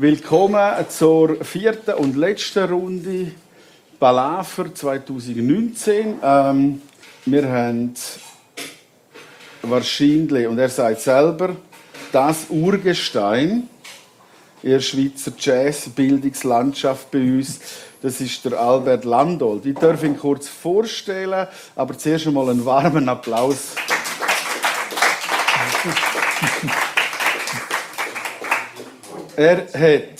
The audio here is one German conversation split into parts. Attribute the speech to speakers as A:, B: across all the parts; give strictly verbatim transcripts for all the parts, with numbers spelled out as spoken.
A: Willkommen zur vierten und letzten Runde Palaver zwanzig neunzehn. Ähm, wir haben wahrscheinlich, und er sagt selber, das Urgestein in der Schweizer Jazz-Bildungslandschaft bei uns. Das ist der Albert Landolt. Ich darf ihn kurz vorstellen, aber zuerst einmal einen warmen Applaus. Er hat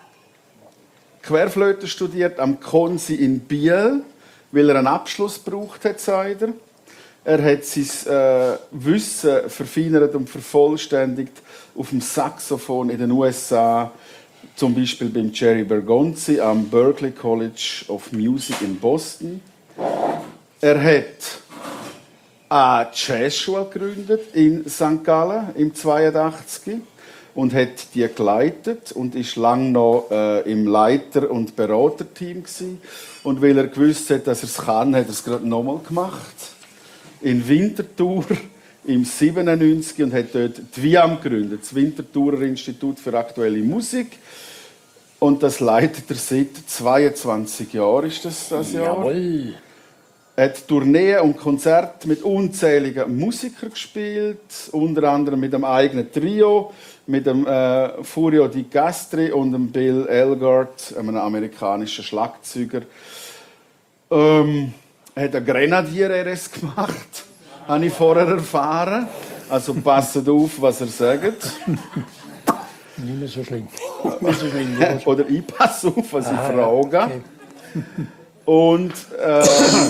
A: Querflöte studiert am Konsi in Biel, weil er einen Abschluss gebraucht hat, sagt er. Er hat sein äh, Wissen verfeinert und vervollständigt auf dem Saxophon in den U S A, zum Beispiel beim Jerry Bergonzi am Berklee College of Music in Boston. Er hat eine Jazzschule gegründet in Sankt Gallen im zweiundachtzig und hat die geleitet und ist lange noch äh, im Leiter- und Beraterteam gewesen. Und weil er gewusst hat, dass er es kann, hat er es gerade nochmal gemacht. In Winterthur im siebenundneunzig und hat dort die W I A M gegründet, das Winterthurer Institut für aktuelle Musik. Und das leitet er seit zweiundzwanzig Jahren, ist das das Jahr?
B: Jawohl.
A: Er hat Tourneen und Konzerte mit unzähligen Musikern gespielt, unter anderem mit einem eigenen Trio, mit dem äh, Furio Di Castri und dem Bill Elgart, einem amerikanischen Schlagzeuger. Ähm, er hat eine Grenadier-R S gemacht, habe ich vorher erfahren. Also passet auf, was er sagt.
B: Nicht mehr so schlimm. Nicht so schlimm.
A: Oder ich passe auf, was ich
B: Ah,
A: frage.
B: ja, okay.
A: Und äh,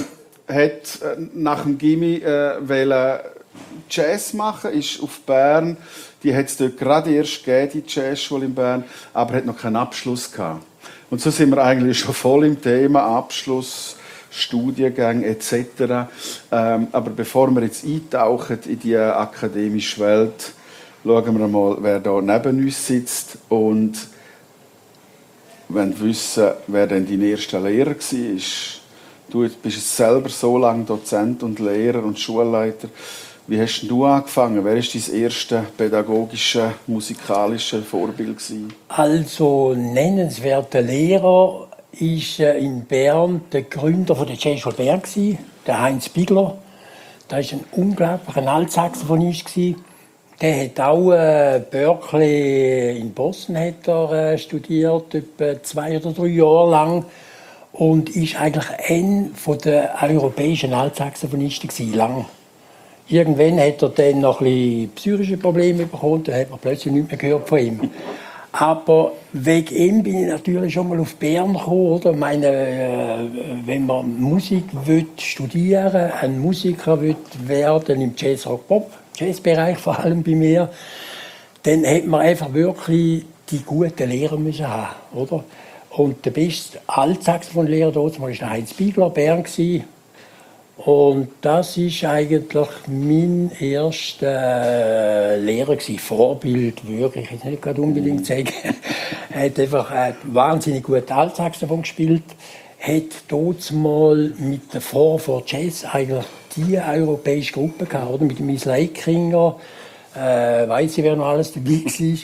A: hat nach dem Gimmi äh, Jazz machen, ist auf Bern. Die hat es dort gerade erst gegeben, die Jazzschule in Bern, aber hat noch keinen Abschluss gehabt. Und so sind wir eigentlich schon voll im Thema Abschluss, Studiengänge et cetera. Ähm, aber bevor wir jetzt eintauchen in die akademische Welt, schauen wir mal, wer da neben uns sitzt und wenn wir wissen, wer denn dein erster Lehrer war. Du bist selber so lange Dozent und Lehrer und Schulleiter. Wie hast du angefangen? Wer war dein erstes pädagogisches, musikalisches Vorbild?
B: Also nennenswerter Lehrer war in Bern der Gründer der Jazzschule Bern, der Heinz Bigler. Der war ein unglaublicher Altsaxophonist. Der hat auch äh, Berklee in Boston hat er, äh, studiert, etwa zwei oder drei Jahre lang. Und ist eigentlich einer der europäischen Altsaxophonisten gewesen, lang. Irgendwann hat er dann noch ein bisschen psychische Probleme bekommen, da hat man plötzlich nichts mehr gehört von ihm. Aber wegen ihm bin ich natürlich schon mal auf Bern gekommen. Oder? Ich meine, äh, wenn man Musik will studieren, ein Musiker will werden im Jazz, Rock, Pop, Jazzbereich vor allem bei mir, dann hat man einfach wirklich die guten Lehrer müssen haben, oder? Und der beste Altsaxophonlehrer dort war der Heinz Bigler, Bern. Und das war eigentlich mein erster Lehrer, Vorbild, wirklich, ich will nicht gerade unbedingt sagen. Er hat einfach ein wahnsinnig gut Altsaxophon gespielt, hat dort mal mit der Four for Jazz eigentlich die europäische Gruppe gehabt, oder? Mit dem Miss Leikinger, äh, weiss ich, wer noch alles dabei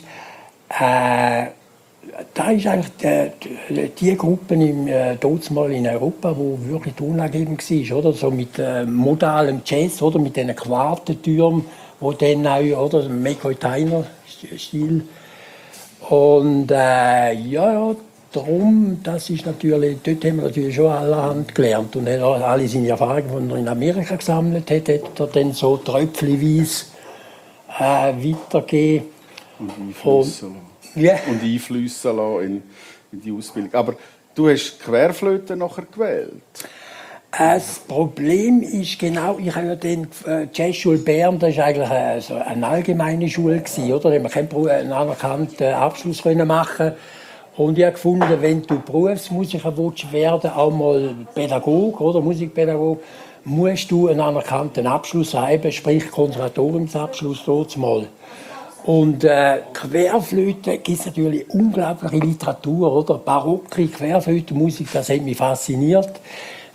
B: war. Äh, da ist eigentlich die, die Gruppe im, äh, dort mal in Europa, wo wirklich tonangebend war, oder? So mit äh, modalem Jazz, oder? Mit diesen Quartentürmen, wo dann auch, oder? McCoy Tyner Stil. Und äh, ja, ja, darum, das ist natürlich, dort haben wir natürlich schon allerhand gelernt. Und er hat alle seine Erfahrungen, die er in Amerika gesammelt hat, hat er dann so tröpfchenweise äh, weitergegeben.
A: Und Einflüsse lassen.
B: Yeah.
A: Und einflüssen lassen in, in die Ausbildung. Aber du hast Querflöte nachher gewählt.
B: Das Problem ist genau, ich habe ja den äh, Jazzschule Bern, das war eigentlich eine, also eine allgemeine Schule gewesen, oder? Da haben wir keinen einen anerkannten Abschluss können machen. Und ich habe gefunden, wenn du Berufsmusiker willst werden, auch mal Pädagog oder Musikpädagog, musst du einen anerkannten Abschluss haben, sprich Konservatoriumsabschluss dort mal. Und äh, Querflöte gibt es natürlich unglaubliche Literatur, oder? Barocke Querflötenmusik, das hat mich fasziniert.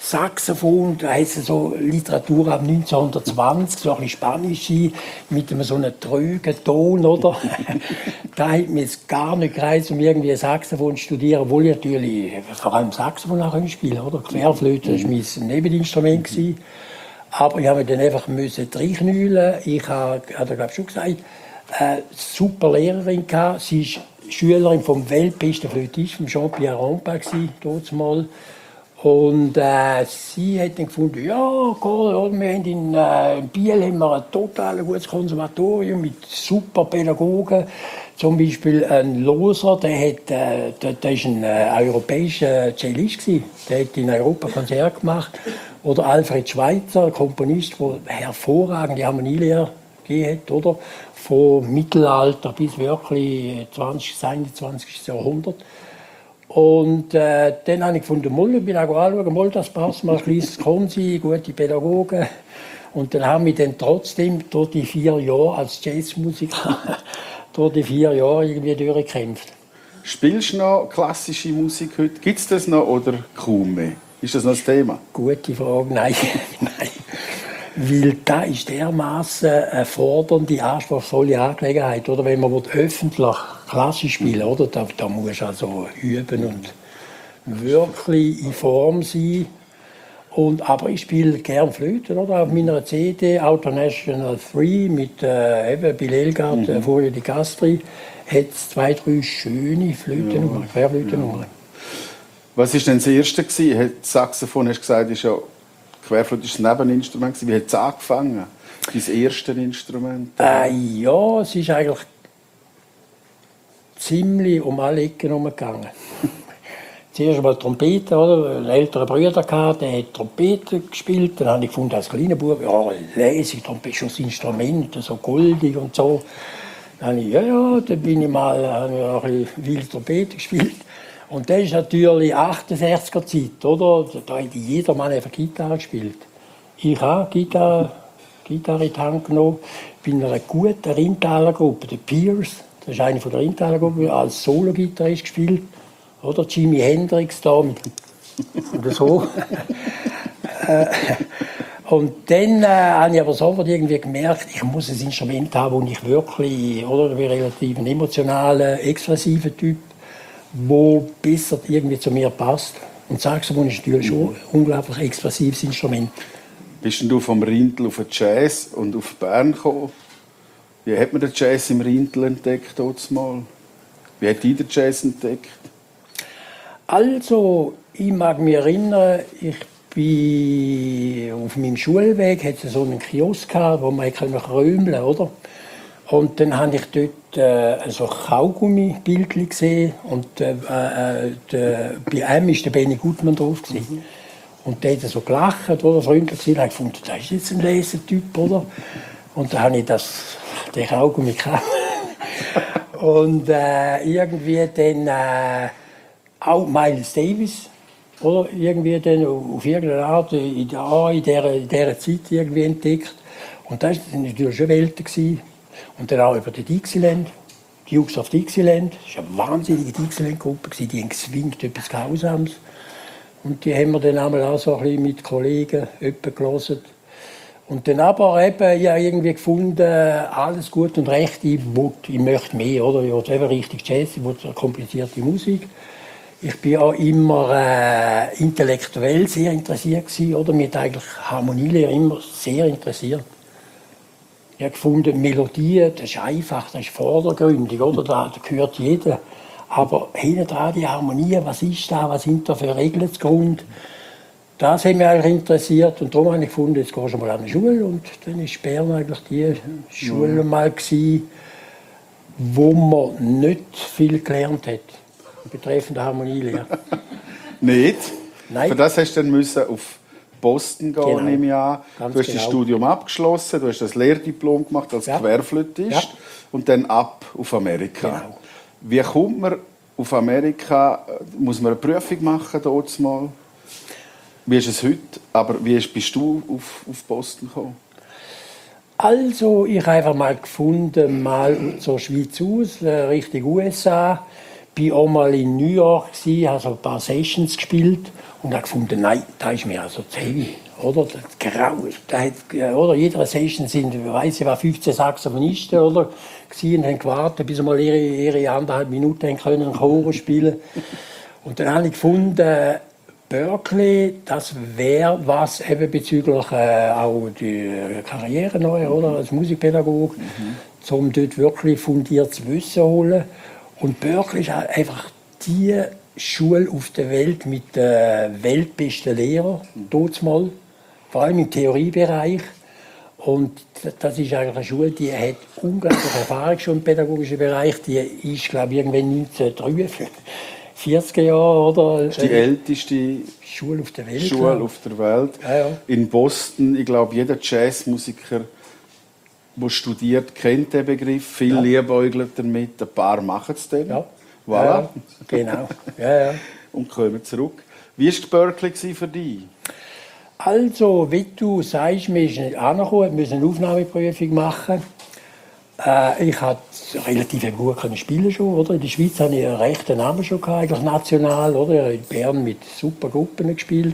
B: Saxophon, da hat es so Literatur ab neunzehnhundertzwanzig, so ein bisschen spanische, mit einem so einem trögen Ton, oder? Da hat mir jetzt gar nicht gereizt, um irgendwie Saxophon zu studieren, obwohl ich natürlich vor allem Saxophon auch spielen konnte, oder? Querflöte, das war mein Nebeninstrument gewesen. Aber ich musste mich dann einfach reinknüllen. Ich habe, hat er glaube schon gesagt, eine super Lehrerin gehabt. Sie war Schülerin vom weltbesten Flötisten, Jean-Pierre Rampin, dort mal. Und äh, sie hat dann gefunden, ja, cool, wir haben in, äh, in Biel haben wir ein total gutes Konservatorium mit super Pädagogen. Zum Beispiel ein Loser, der, hat, äh, der, der ist ein äh, europäischer Cellist gewesen. Der hat in Europa Konzerte gemacht. Oder Alfred Schweitzer, ein Komponist, der hervorragende Harmonielehre gegeben hat, oder? Von Mittelalter bis wirklich zwanzigsten, einundzwanzigsten Jahrhundert. Und äh, dann habe ich gefunden, Moll, ich bin auch anschauen, Moll, das passt mal, ein kleines Konzi, gute Pädagogen. Und dann haben wir dann trotzdem durch die vier Jahre als Jazzmusiker durch die vier Jahre irgendwie durchgekämpft.
A: Spielst du noch klassische Musik heute? Gibt es das noch oder kaum mehr? Ist das noch das Thema?
B: Gute Frage, nein. nein. Weil das ist dermaßen eine fordernde, anspruchsvolle Angelegenheit. Oder? Wenn man öffentlich klassisch spielen will, da, da muss man also üben und wirklich in Form sein. Und, aber ich spiele gerne Flöte, oder? Auf meiner C D Auto National drei mit äh, eben Bill Elgart, mhm. Furio di Castri, hat es zwei, drei schöne Flötennummern, ja. Querflötennummern. Ja.
A: Was war denn das erste? Das Saxophon, hast du gesagt, ist ja Querflöte ist ein Nebeninstrument. Wie hat es angefangen? Dein erstes Instrument?
B: Äh, ja, es ist eigentlich ziemlich um alle Ecken herumgegangen. Zuerst einmal Trompete, oder? Einen älteren Bruder gehabt, der hat Trompete gespielt. Dann habe ich gefunden, als kleiner Bub, ja, lässig, Trompete ist schon das Instrument, so goldig und so. Dann habe ich, ja, ja, dann bin ich mal, habe ich auch ein bisschen wild Trompete gespielt. Und das ist natürlich achtundsechziger Zeit, oder? Da hat jedermann einfach Gitarre gespielt. Ich habe Gitarre, Gitarre in die Hand genommen, bin in einer guten Rheintaler Gruppe, der Pierce, das ist eine von der Rheintaler Gruppe, als Solo-Gitarrist gespielt. Oder Jimi Hendrix da mit oder so. Und dann äh, habe ich aber sofort irgendwie gemerkt, ich muss ein Instrument haben, wo ich wirklich, oder, ich bin relativ ein emotionaler, expressiver Typ, wo besser irgendwie zu mir passt. Und Saxophon ist natürlich schon ein unglaublich expressives Instrument.
A: Bist du vom Rheintal auf den Jazz und auf Bern gekommen? Wie hat man den Jazz im Rheintal entdeckt? Mal? Wie hat dich der Jazz entdeckt?
B: Also, ich mag mich erinnern, ich bin auf meinem Schulweg, hatte so einen Kiosk gehabt, wo man krömeln konnte, oder? Und dann habe ich dort äh, so Kaugummi-Bildchen gesehen und äh, äh, der, bei einem war der Benny Gutmann drauf. Mhm. Und der hat so gelacht, oder? Freundlich gesehen, habe ich gefunden, das ist jetzt ein Lesetyp, oder? Und dann habe ich das, den Kaugummi gekauft. Und äh, irgendwie dann äh, auch Miles Davis, oder? Irgendwie dann auf irgendeine Art in, der, in, dieser, in dieser Zeit irgendwie entdeckt. Und das war natürlich schon Welten gewesen. Und dann auch über die Dixieland, die Jungs auf Dixieland. Das war eine wahnsinnige Dixieland-Gruppe, die haben geswingt, etwas Grausames. Und die haben wir dann einmal auch so ein bisschen mit Kollegen gelesen. Und dann aber eben, ja, irgendwie gefunden, alles gut und recht, ich, ich möchte mehr, oder? Ich wollte eben richtig Jazz, ich wollte komplizierte Musik. Ich bin auch immer äh, intellektuell sehr interessiert gewesen, oder? Mich hat eigentlich Harmonielehre immer sehr interessiert. Ich habe gefunden, Melodie, das ist einfach, das ist vordergründig, oder? Da, da gehört jeder. Aber hinten dran die Harmonie, was ist da, was sind da für Regeln zugrunde? Das hat mich eigentlich interessiert und darum habe ich gefunden, jetzt gehst du mal an die Schule. Und dann war Bern eigentlich die Schule mal gewesen, wo man nicht viel gelernt hat, betreffend Harmonielehre.
A: Nicht?
B: Nein.
A: Für das hast du dann müssen auf Boston gehen,
B: genau.
A: nehme ich an.
B: Ganz
A: du hast
B: genau.
A: das Studium abgeschlossen, du hast das Lehrdiplom gemacht als
B: ja.
A: Querflötist
B: ja.
A: und dann ab auf Amerika.
B: Genau.
A: Wie kommt man auf Amerika? Muss man eine Prüfung machen dort mal? Wie ist es heute? Aber wie bist du auf, auf Boston gekommen?
B: Also, ich habe einfach mal gefunden, mal zur Schweiz aus, Richtung U S A. bin auch mal in New York, habe so ein paar Sessions gespielt und habe gefunden, nein, da ist mir also zu heavy. Oder? Das Grau, da hat, oder? Jeder Session sind, weiss ich, war fünfzehn Saxophonisten, oder? Und haben gewartet, bis sie mal ihre, ihre anderthalb Minuten können einen Chor spielen. Und dann habe ich gefunden, Berklee, das wäre was eben bezüglich äh, auch die Karriere neu, oder? Als Musikpädagoge, mhm. um dort wirklich fundiertes Wissen zu holen. Und Berklee ist einfach die Schule auf der Welt mit den weltbesten Lehrern, dort mal, vor allem im Theoriebereich. Und das ist eigentlich eine Schule, die hat unglaubliche Erfahrung schon im pädagogischen Bereich. Die ist, glaube ich, irgendwann neunzehnhundertdreiundvierzig vierziger Jahre, oder?
A: Das ist die älteste
B: Schule auf der Welt.
A: Schule auf der Welt.
B: Ja, ja. In
A: Boston, ich glaube, jeder Jazzmusiker, der studiert, kennt den Begriff. Viele ja. liebäugeln damit, ein paar machen es dann.
B: Ja.
A: Voilà.
B: Ja, genau. Ja, ja.
A: Und kommen zurück. Wie war Berklee für dich?
B: Also, wie du sagst, wir sind nicht angekommen, wir müssen eine Aufnahmeprüfung machen. Äh, ich konnte relativ gut spielen schon, oder? In der Schweiz hatte ich einen rechten Namen schon gehabt, eigentlich national, oder? In Bern mit super Gruppen gespielt.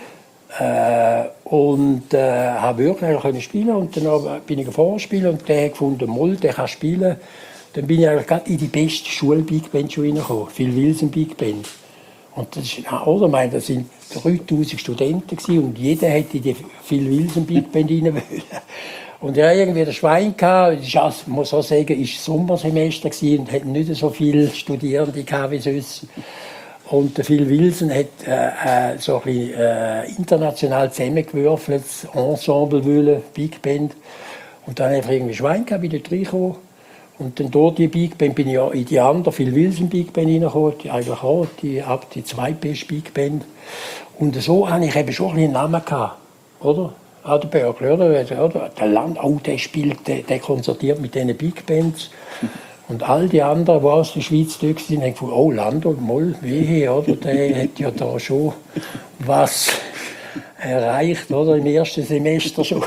B: Äh, und äh, habe wirklich können spielen und dann bin ich vorspielen und der hat gefunden, Moll, der kann spielen. Dann bin ich eigentlich gerade in die beste Schul-Big Band schon reingekommen, Phil Wilson Big Band. Und das ist, oder? Ich meine, das sind dreitausend Studenten gewesen, und jeder hätte in die Phil Wilson Big Band rein wollen. Und er hatte irgendwie das Schwein gehabt. Ich muss auch sagen, es war Sommersemester und hatte nicht so viele Studierende gehabt wie sonst. Und der Phil Wilson hat äh, so ein bisschen, äh, international zusammengewürfeltes Ensemble wollen, Big Band. Und dann einfach irgendwie Schwein gehabt, bin ich reingekommen. Und dann durch die Big Band bin ich ja in die andere Phil Wilson Big Band reingekommen, die eigentlich auch die, ab die zweitbeste Big Band. Und so hatte ich eben schon ein bisschen einen Namen gehabt, oder? Auch der Berklee, oder? Der Land, oh, der spielt, der, der konzertiert mit diesen Big Bands. Und all die anderen, die aus der Schweiz da waren, haben gefunden, oh, Lando, Moll, wehe, oder? Der hat ja da schon was erreicht, oder? Im ersten Semester schon.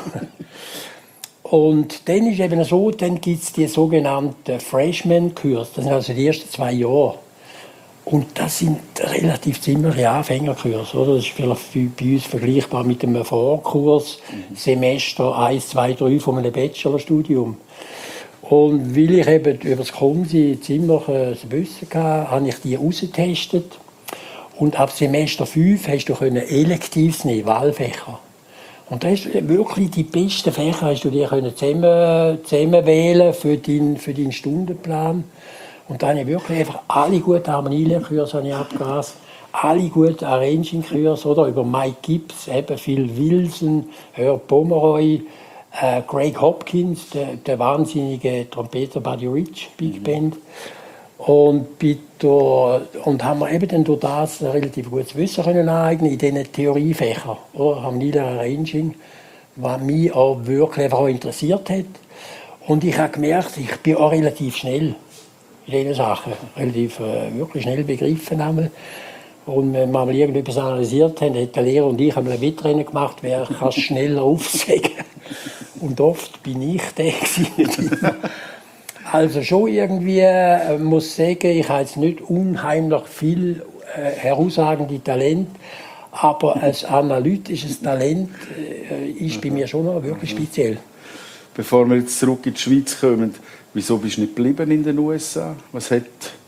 B: Und dann ist eben so, dann gibt es die sogenannten Freshman-Kurs, das sind also die ersten zwei Jahre. Und das sind relativ ziemliche Anfängerkurse, oder? Das ist vielleicht bei uns vergleichbar mit einem Vorkurs, mhm. Semester eins, zwei, drei von einem Bachelorstudium. Und weil ich eben über das Konsi ziemlich äh, Wissen hatte, habe ich die ausgetestet. Und ab Semester fünf hast du Electives nehmen, Wahlfächer. Und das ist wirklich die besten Fächer, hast du dir zusammen, zusammen wählen für deinen, für deinen Stundenplan. Und dann habe ich wirklich einfach alle guten Harmonielehrkurse abgegrast, alle guten Arranging-Kurse, oder? Über Mike Gibbs, eben Phil Wilson, Herb Pomeroy, äh, Greg Hopkins, der, der wahnsinnige Trompeter Buddy Rich, Big Band. Und, bitte, und haben wir eben dann durch das relativ gutes Wissen können aneignen in diesen Theoriefächern, oder? Harmonielehre Arranging, was mich auch wirklich einfach auch interessiert hat. Und ich habe gemerkt, ich bin auch relativ schnell in diesen Sachen, relativ äh, wirklich schnell begriffen haben. Und wenn wir mal irgendetwas analysiert haben, hat der Lehrer und ich haben ein Wettrennen gemacht, wer kann es schneller aufsagen. Und oft bin ich der gewesen. Also schon irgendwie, äh, muss sagen, ich habe jetzt nicht unheimlich viel äh, herausragende Talent, aber ein analytisches Talent äh, ist bei mir schon noch wirklich speziell.
A: Bevor wir jetzt zurück in die Schweiz kommen, wieso bist du nicht geblieben in den U S A? Was hat,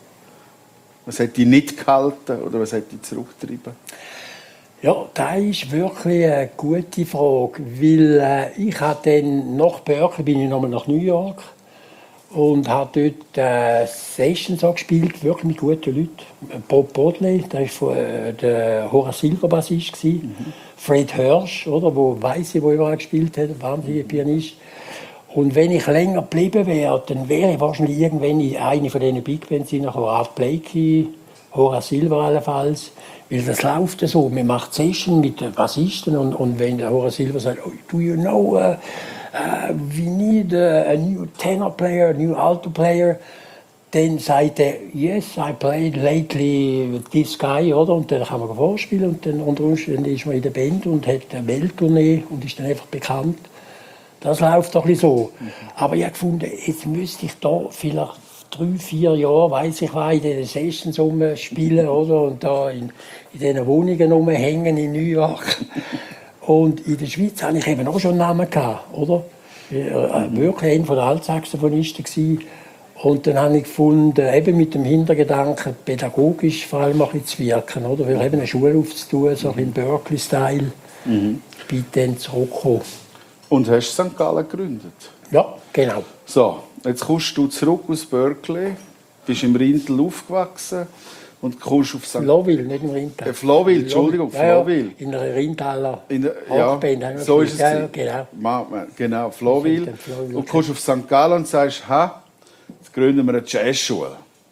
A: was hat dich nicht gehalten oder was hat dich zurückgetrieben?
B: Ja, das ist wirklich eine gute Frage, weil äh, ich habe dann nach Berkeley bin ich nochmal nach New York und habe dort äh, Sessions auch gespielt, wirklich mit guten Leuten. Bob Bodley, der war von, äh, der Horace Silver Bassist. Mhm. Fred Hirsch, oder, wo weiss ich, wo überall gespielt hat, ein wahnsinniger Pianist. Und wenn ich länger geblieben wäre, dann wäre ich wahrscheinlich irgendwann in eine von diesen Big Bands hineingekommen. Art Blakey, Horace Silver allenfalls. Weil das läuft ja so. Man macht Session mit den Bassisten und, und wenn der Horace Silver sagt, oh, do you know, uh, uh, we need a, a new tenor player, a new alto player, dann sagt er, yes, I played lately with this guy, oder? Und dann kann man vorspielen und dann unter Umständen ist man in der Band und hat eine Welttournee und ist dann einfach bekannt. Das läuft doch ein bisschen so. Mhm. Aber ich habe gefunden, jetzt müsste ich da vielleicht drei, vier Jahren, weiss ich, war in den Sessions rumspielen, oder? Und da in, in diesen Wohnungen rumhängen in New York. Und in der Schweiz hatte ich eben auch schon einen Namen gehabt, oder? Ich war mhm. wirklich einer der Altsaxophonisten gewesen. Und dann habe ich gefunden, eben mit dem Hintergedanken, pädagogisch vor allem auch zu wirken, oder? Weil eben eine Schule aufzutun, so in Berkeley-Style. Mhm. Ich bin dann zurückgekommen.
A: Und hast Sankt Gallen gegründet?
B: Ja, genau.
A: So, jetzt kommst du zurück aus Berkeley, bist im Rindl aufgewachsen und kommst auf Sankt
B: Flowil, nicht im Rindtal.
A: Äh, Flowil, Entschuldigung,
B: ja,
A: Flowil.
B: Ja, in einer Rindtaler
A: Hochband. Ja, so ist es.
B: Ja, ja, genau.
A: Ma, ma, genau, Flowil. Und kommst auf Sankt Gallen und sagst, ha, jetzt gründen wir eine Jazzschule.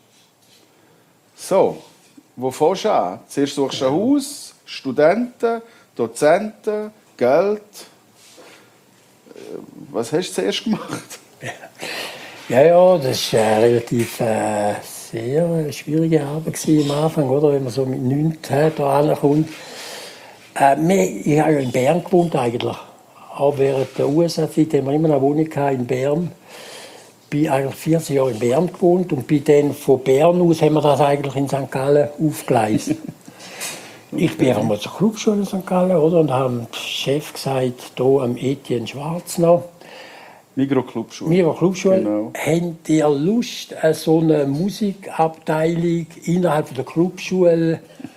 A: So, wo fährst du an? Zuerst suchst du ein Haus, Studenten, Dozenten, Geld. Was hast du zuerst gemacht?
B: Ja, ja, das war eine relativ äh, sehr schwierige Arbeit am Anfang, oder? Wenn man so mit neunzehn hier ankommt. Äh, ich habe ja in Bern gewohnt eigentlich. Auch während der U S A-Zeit haben wir immer eine Wohnung in Bern. Ich habe eigentlich vierzehn Jahre in Bern gewohnt und bin dann von Bern aus haben wir das eigentlich in Sankt Gallen aufgegleist. Ich bin einfach mal zur Clubschule in Sankt Gallen, oder? Und habe dem Chef gesagt, hier am Etienne Schwarz noch.
A: Migros Clubschule.
B: Migros Clubschule.
A: Genau.
B: Habt ihr Lust, so eine Musikabteilung innerhalb der Clubschule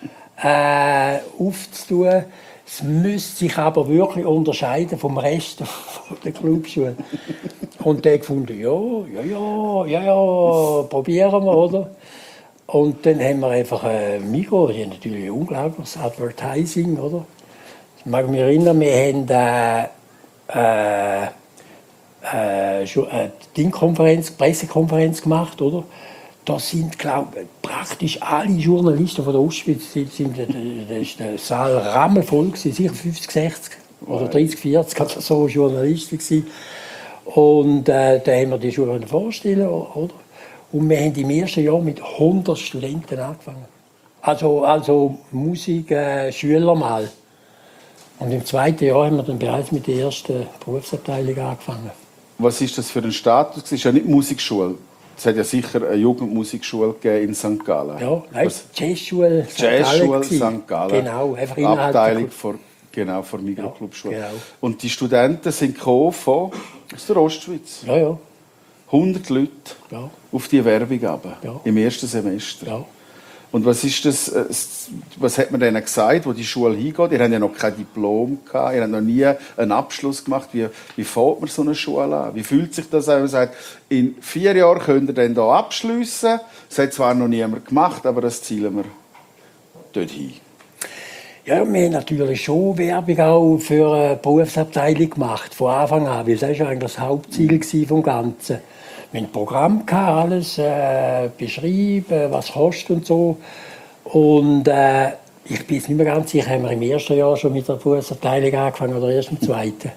B: äh, aufzutun? Es müsste sich aber wirklich unterscheiden vom Rest der Clubschule. Und der gefunden, ja, ja, ja, ja, ja, probieren wir, oder? Und dann haben wir einfach ein Migros, die haben natürlich ein unglaubliches Advertising, oder? Ich mag mich erinnern, wir haben äh, äh, äh, eine Dingkonferenz, Pressekonferenz gemacht, oder? Da sind, glaube ich, praktisch alle Journalisten von der Ostschweiz, sind, sind, da ist der Saal rammelvoll gewesen, sicher fünfzig, sechzig oder dreißig, vierzig oder so Journalisten gewesen. Und äh, da haben wir die Schule vorstellen, oder? Und wir haben im ersten Jahr mit hundert Studenten angefangen. Also, also Musik, äh, Schüler mal. Und im zweiten Jahr haben wir dann bereits mit der ersten Berufsabteilung angefangen.
A: Was ist das für ein Status? Es ist ja nicht Musikschule. Es hat ja sicher eine Jugendmusikschule gegeben in Sankt Gallen.
B: Ja, nein, Jazzschule Sankt Gallen.
A: Jazzschule Sankt Gallen.
B: Genau, einfach innerhalb
A: Abteilung von, genau, von Migros
B: ja,
A: Clubschule.
B: Genau.
A: Und die Studenten sind gekommen von aus der Ostschweiz.
B: Ja, ja.
A: hundert Leute
B: ja.
A: auf die Werbung runter,
B: ja.
A: im ersten Semester.
B: Ja.
A: Und was ist das, was hat man denen gesagt, wo die Schule hingeht? Ihr habt ja noch kein Diplom gehabt, ihr habt noch nie einen Abschluss gemacht. Wie, wie fängt man so eine Schule an? Wie fühlt sich das an, wenn man sagt, in vier Jahren könnt ihr dann hier abschliessen? Das hat zwar noch niemand gemacht, aber das zielen wir dort hin.
B: Ja, wir haben natürlich schon Werbung auch für eine Berufsabteilung gemacht, von Anfang an, weil das war eigentlich das Hauptziel des Ganzen. Wir hatten ein Programm, alles äh, beschrieben, was kostet und so. Und äh, ich bin jetzt nicht mehr ganz sicher, haben wir im ersten Jahr schon mit der Berufsabteilung angefangen oder erst im zweiten.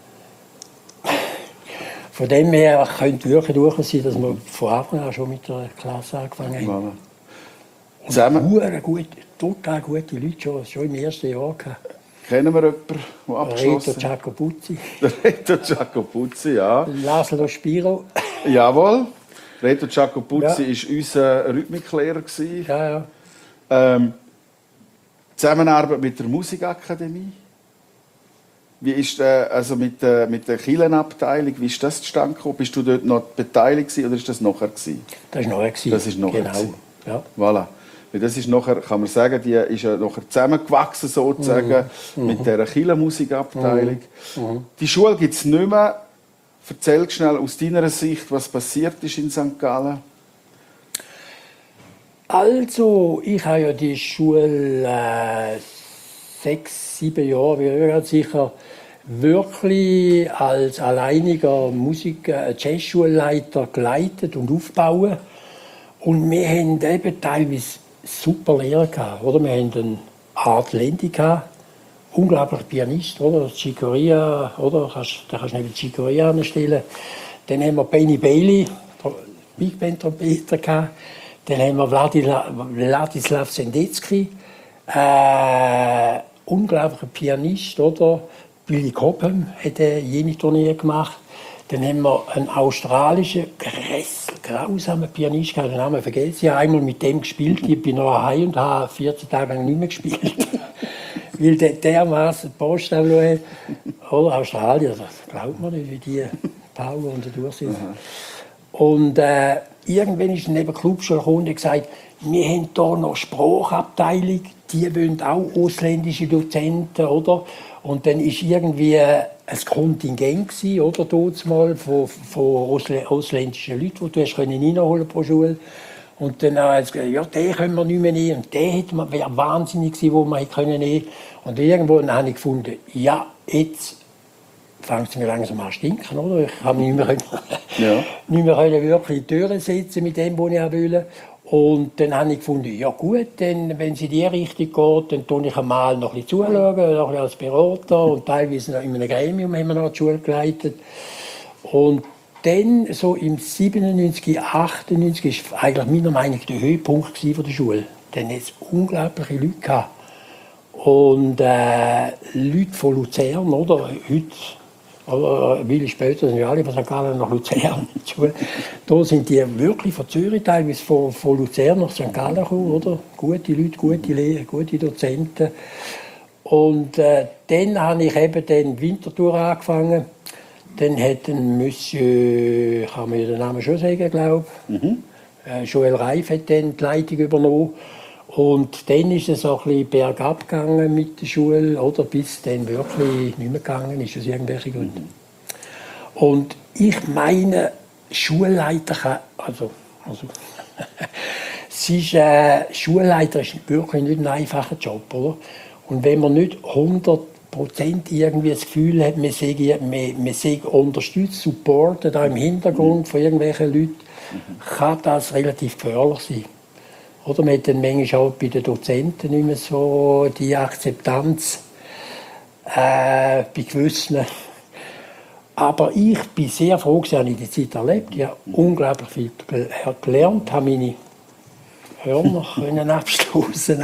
B: Von dem her könnte wirklich durchaus sein, dass wir von Anfang an schon mit der Klasse angefangen haben.
A: Ja. Zusammen?
B: Und gut, total gute Leute schon, schon im ersten Jahr gehabt.
A: Kennen wir jemanden, der abgeschlossen
B: Reto Giacopuzzi.
A: Reto Giacopuzzi, ja.
B: Laszlo Spiro.
A: Jawohl. Reto Giacopuzzi
B: Ja.
A: war unser Rhythmiklehrer.
B: Ja, ja.
A: Ähm, Zusammenarbeit mit der Musikakademie. Wie ist äh, also mit, äh, mit der Kirchenabteilung, wie ist das zustande gekommen? Bist du dort noch beteiligt gewesen, oder ist das nachher gewesen?
B: Das war nachher. Gewesen.
A: Das ist nachher.
B: Genau.
A: Gewesen.
B: Ja.
A: Voilà. Weil das ist nachher, kann man sagen, die ist ja nachher zusammengewachsen sozusagen
B: Mhm.
A: mit dieser Kirchenmusikabteilung.
B: Mhm.
A: Die Schule gibt es nicht mehr. Erzähl schnell aus deiner Sicht, was passiert ist in Sankt Gallen.
B: Also, ich habe ja die Schule äh, sechs, sieben Jahre, wie ich sicher, wirklich als alleiniger Musik-, äh, Jazzschulleiter geleitet und aufgebaut. Und wir hatten eben teilweise super Lehrer gehabt, oder? Wir hatten einen Art Lendi gehabt, unglaublicher Pianist, oder? Chicoria, oder? Da kannst du neben Chicoria anstellen. Dann haben wir Benny Bailey, Big Band Trompeter gehabt. Dann haben wir Wladila, Wladislav Sendetsky, äh, unglaublicher Pianist, oder? Billy Cobham hat jene Turnier gemacht. Dann haben wir einen australischen, grausamen Pianist, ich habe den Namen vergessen. Ich habe einmal mit dem gespielt, ich bin noch heim und habe vierzehn Tage lang nicht mehr gespielt. Weil der dermaßen Post hat. Oder Australier, das glaubt man nicht, wie die Power und durch sind. Und äh, irgendwann ist neben Clubschule gekommen und gesagt, wir haben hier noch Sprachabteilung, die wollen auch ausländische Dozenten, oder? Und dann ist irgendwie ein Kontingent gewesen, oder, dort mal, von, von ausländischen Leuten, die du hast reinholen pro Schule. Und dann hat es gesagt, ja, den können wir nicht mehr nehmen. Und der wäre wahnsinnig gewesen, wo wir können nehmen. Und irgendwo habe ich gefunden, ja, jetzt fängt es mir langsam an zu stinken, oder? Ich habe mich nicht mehr, ja. nicht mehr wirklich in die Türen setzen mit dem, was ich wollte. Und dann habe ich gefunden, ja gut, dann, wenn es in die Richtung geht, dann tue ich einmal noch ein bisschen zuschauen, noch ein bisschen als Berater und teilweise noch in einem Gremium haben wir noch die Schule geleitet. Und dann, so im siebenundneunzig, achtundneunzig, war eigentlich meiner Meinung nach der Höhepunkt der Schule. Dann hat es unglaubliche Leute gehabt. Und äh, Leute von Luzern, oder? Heute, oder Willi später sind ja alle von Sankt Gallen nach Luzern. Da sind die wirklich von Zürich, teilweise von, von Luzern nach Sankt Gallen gekommen, oder? Gute Leute, gute Lehrer, gute Dozenten. Und äh, dann habe ich eben den Winterthur angefangen. Dann hat ein Monsieur, kann man den Namen schon sagen, glaube ich, mhm. äh, Joel Reif hat dann die Leitung übernommen. Und dann ist es auch ein bisschen bergab gegangen mit der Schule, oder bis dann wirklich nicht mehr gegangen ist, aus irgendwelchen Gründen. Und ich meine, Schulleiter kann, also, also es ist, äh, Schulleiter ist wirklich nicht ein einfacher Job, oder? Und wenn man nicht hundert Prozent irgendwie das Gefühl hat, man sei, man, man sei unterstützt, supportet, auch im Hintergrund von irgendwelchen Leuten, kann das relativ gefährlich sein. Oder man hat dann manchmal auch bei den Dozenten nicht mehr so die Akzeptanz äh, bei gewissen. Aber ich bin sehr froh, dass ich die Zeit erlebt habe. Ich habe unglaublich viel gelernt, habe meine Hörner abstoßen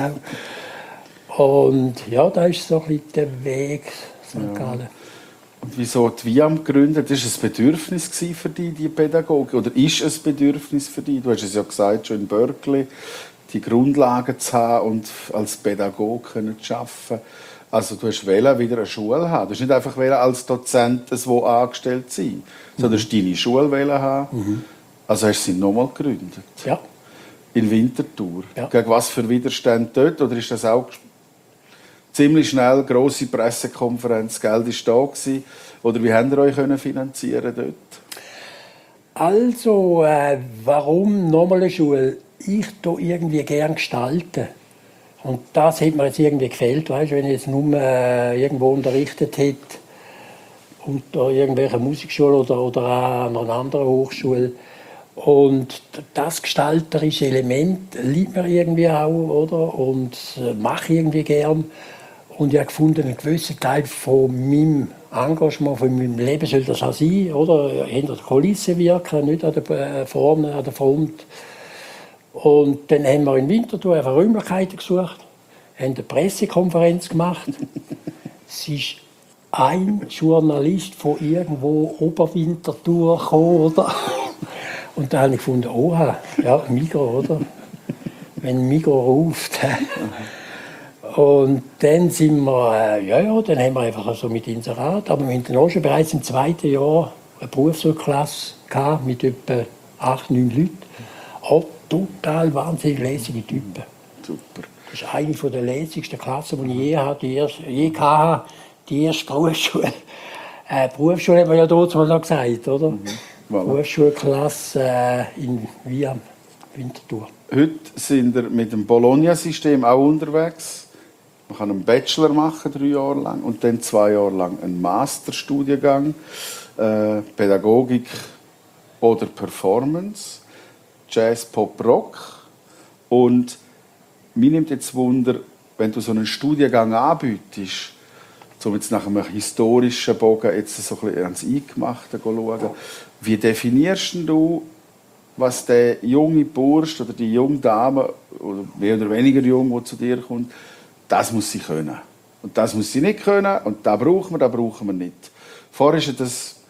B: Und ja, da ist so ein bisschen der Weg, Sankt Gallen. Ja.
A: Und wieso die V I A M gegründet? War es ein Bedürfnis für dich, die Pädagogik? Oder ist es ein Bedürfnis für dich? Du hast es ja gesagt, schon in Berkeley, die Grundlagen zu haben und als Pädagoge zu arbeiten. Also du hast wieder eine Schule haben. Du hast nicht einfach als Dozent wo angestellt sein, sondern du hast deine Schule haben. Mhm. Also hast du sie nochmal gegründet?
B: Ja.
A: In Winterthur.
B: Ja.
A: Gegen was für Widerstand dort? Oder ist das auch ziemlich schnell, grosse Pressekonferenz, Geld war da gewesen? Oder wie habt ihr euch finanzieren dort?
B: Also, äh, warum nochmal eine Schule? Ich tue irgendwie gerne gestalten. Und das hat mir jetzt irgendwie gefällt, weißt, wenn ich jetzt nur äh, irgendwo unterrichtet hätte, unter irgendwelcher Musikschule oder, oder an einer anderen Hochschule. Und das gestalterische Element liebt mir irgendwie auch, oder? Und äh, mache ich irgendwie gern. Und ich habe gefunden, einen gewissen Teil von meinem Engagement, von meinem Leben soll das auch sein, oder? Hinter der Kulisse wirken, nicht an der, äh, vorne, an der Front. Und dann haben wir in Winterthur einfach Räumlichkeiten gesucht, haben eine Pressekonferenz gemacht. Es ist ein Journalist von irgendwo Oberwinterthur gekommen, oder? Und da habe ich gefunden, oha, ja, Migros, oder? Wenn Migros ruft. Und dann sind wir, äh, ja, ja, dann haben wir einfach so mit Inserat, aber wir hatten auch schon bereits im zweiten Jahr eine Berufsschulklasse gehabt, mit etwa acht, neun Leuten. Auch total wahnsinnig lässige Typen.
A: Super.
B: Das ist eine der lässigsten Klassen, die ich je hatte, die erste, je hatte, die erste Berufsschule. Äh, Berufsschule hat man ja dort mal noch gesagt, oder? Mhm. Voilà. Berufsschulklasse äh, in V I A M, Winterthur.
A: Heute sind wir mit dem Bologna-System auch unterwegs. Man kann einen Bachelor machen, drei Jahre lang, und dann zwei Jahre lang einen Masterstudiengang, äh, Pädagogik oder Performance, Jazz, Pop, Rock. Und mir nimmt jetzt Wunder, wenn du so einen Studiengang anbietest, um jetzt nach einem historischen Bogen jetzt so ein bisschen ans Eingemachte zu schauen, wie definierst du, was der junge Bursch oder die junge Dame, oder mehr oder weniger jung, die zu dir kommt, das muss sie können. Und das muss sie nicht können, und da brauchen wir, da brauchen wir nicht. Vorher ist das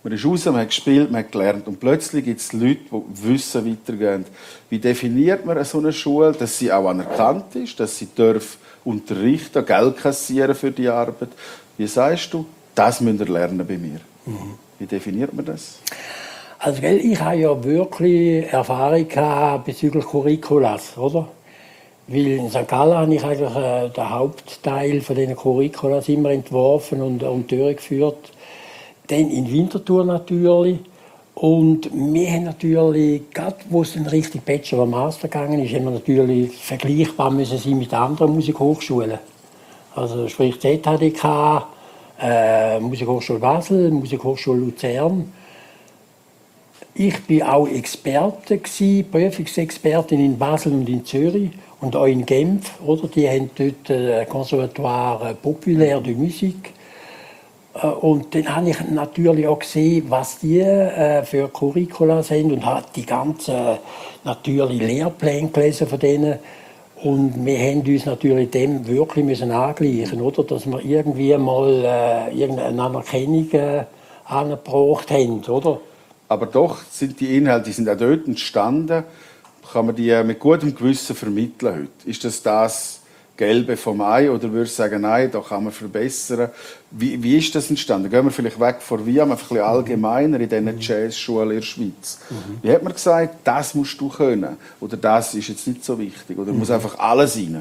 A: Man ist raus, man hat gespielt, man hat gelernt. Und plötzlich gibt es Leute, die Wissen weitergehen. Wie definiert man so eine Schule, dass sie auch anerkannt ist, dass sie darf unterrichten, Geld kassieren für die Arbeit? Wie sagst du, das müsst ihr lernen bei mir? Mhm. Wie definiert man das?
B: Also, ich habe ja wirklich Erfahrung bezüglich Curriculas, oder? Weil in Sankt Gallen habe ich eigentlich äh, den Hauptteil von diesen Curriculas immer entworfen und, und durchgeführt. Dann in Winterthur natürlich. Und wir haben natürlich, gerade wo es dann Richtung Bachelor Master gegangen ist, haben wir natürlich vergleichbar müssen sein mit anderen Musikhochschulen. Also sprich Z H D K, äh, Musikhochschule Basel, Musikhochschule Luzern. Ich war auch Experte, Prüfungsexpertin in Basel und in Zürich und auch in Genf. Oder? Die haben dort ein Conservatoire Populaire de Musique. Und dann habe ich natürlich auch gesehen, was die äh, für Curricula sind und habe die ganzen natürlich Lehrpläne gelesen von denen. Und wir haben uns natürlich dem wirklich müssen angleichen, oder? Dass wir irgendwie mal äh, irgendeine Anerkennung äh, angebracht haben, oder?
A: Aber doch sind die Inhalte, die sind auch dort entstanden, kann man die mit gutem Gewissen vermitteln heute. Ist das das Gelbe vom Ei oder würdest du sagen, nein, da kann man verbessern? Wie, wie ist das entstanden? Gehen wir vielleicht weg von Wien, ein bisschen allgemeiner in diesen Jazzschulen in der Schweiz. Mhm. Wie hat man gesagt, das musst du können? Oder das ist jetzt nicht so wichtig? Oder mhm. muss einfach alles rein?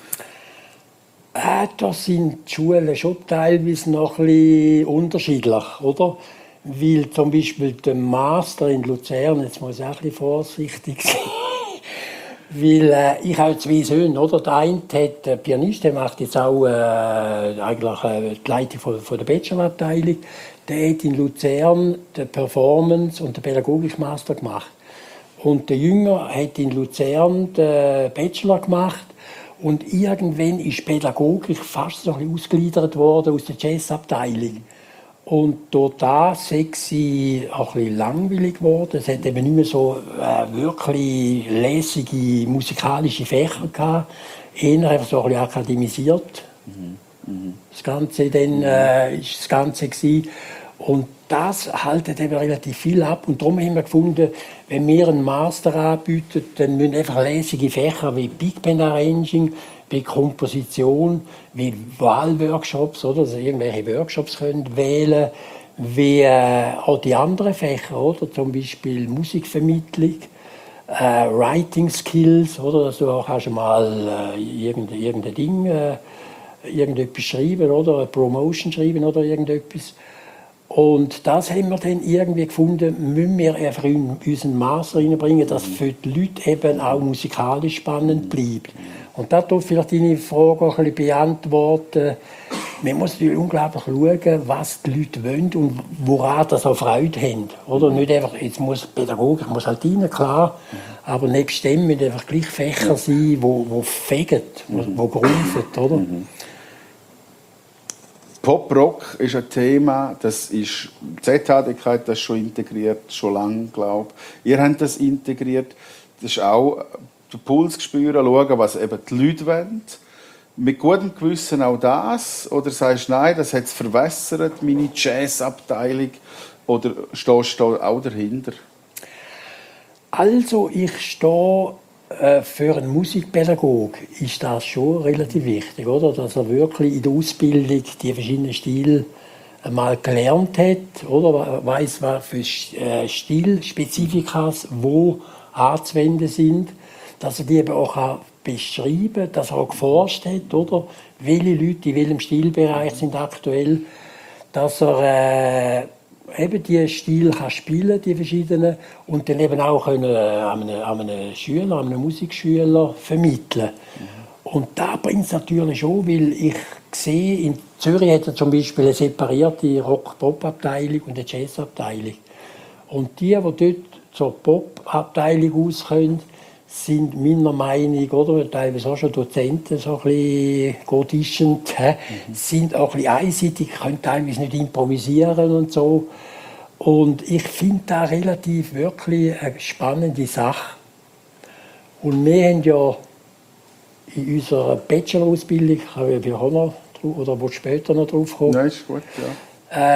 B: Äh, da sind die Schulen schon teilweise noch ein bisschen unterschiedlich, oder? Weil zum Beispiel der Master in Luzern, jetzt muss ich auch ein bisschen vorsichtig sein, weil äh, ich habe zwei Söhne, oder? Der eine hat äh, Pianist, der macht jetzt auch äh, eigentlich äh, die Leitung von, von der Bachelorabteilung. Der hat in Luzern den Performance- und den Pädagogikmaster gemacht. Und der Jünger hat in Luzern den Bachelor gemacht. Und irgendwann ist Pädagogik fast so ein bisschen ausgegliedert worden aus der Jazzabteilung. Und durch das ist sie auch ein bisschen langweilig geworden. Es hat eben nicht mehr so äh, wirklich lässige musikalische Fächer gehabt. Eher einfach so ein bisschen akademisiert. Mhm. Mhm. Das Ganze dann äh, ist das Ganze gewesen. Und das haltet eben relativ viel ab. Und darum haben wir gefunden, wenn wir einen Master anbieten, dann müssen einfach lässige Fächer wie Big Band Arranging, wie Komposition, wie Wahlworkshops, oder? Also irgendwelche Workshops können wählen, wie äh, auch die anderen Fächer, oder? Zum Beispiel Musikvermittlung, äh, Writing Skills, oder? Dass du auch hast mal äh, irgendein, irgendein Ding, äh, irgendetwas schreiben, oder? Eine Promotion schreiben oder irgendetwas. Und das haben wir dann irgendwie gefunden, müssen wir einfach in unseren Master reinbringen, dass für die Leute eben auch musikalisch spannend bleibt. Und da tut vielleicht deine Frage auch ein bisschen beantworten. Man muss natürlich unglaublich schauen, was die Leute wollen und woran sie auch Freude haben. Oder nicht einfach, jetzt muss Pädagogik muss halt rein, klar, aber nebst dem müssen einfach gleich Fächer sein, die wo, wo fegen, wo, wo grumpfen, oder?
A: Pop-Rock ist ein Thema, das ist, Z H D K hat das schon integriert, schon lange, glaube ich. Ihr habt das integriert. Das ist auch den Puls spüren, schauen, was eben die Leute wollen. Mit gutem Gewissen auch das? Oder sagst du, nein, das hat es verwässert, meine Jazzabteilung? Oder stehst du auch dahinter?
B: Also, ich stehe äh, für einen Musikpädagog ist das schon relativ wichtig, oder? Dass er wirklich in der Ausbildung die verschiedenen Stile einmal gelernt hat, oder? Weiss, was für äh, Stilspezifikas wo anzuwenden sind, dass er die eben auch beschreiben kann, dass er auch geforscht hat, oder? Welche Leute in welchem Stilbereich sind aktuell, dass er äh, eben die Stil kann spielen, die verschiedenen, und dann eben auch können, äh, an, einem, an einem Schüler, an einem Musikschüler vermitteln. Mhm. Und da bringt es natürlich schon, weil ich sehe, in Zürich hat er zum Beispiel eine separierte Rock-Pop-Abteilung und eine Jazz-Abteilung. Und die, die dort zur Pop-Abteilung auskommen, sind meiner Meinung, oder teilweise auch schon Dozenten, so ein bisschen gottischend, mhm. sind auch ein bisschen einseitig, können teilweise nicht improvisieren und so. Und ich finde das relativ wirklich eine spannende Sache. Und wir haben ja in unserer Bachelor-Ausbildung, ich habe auch noch, oder wo später noch drauf kommen.
A: Nein, ist gut, ja.
B: Äh,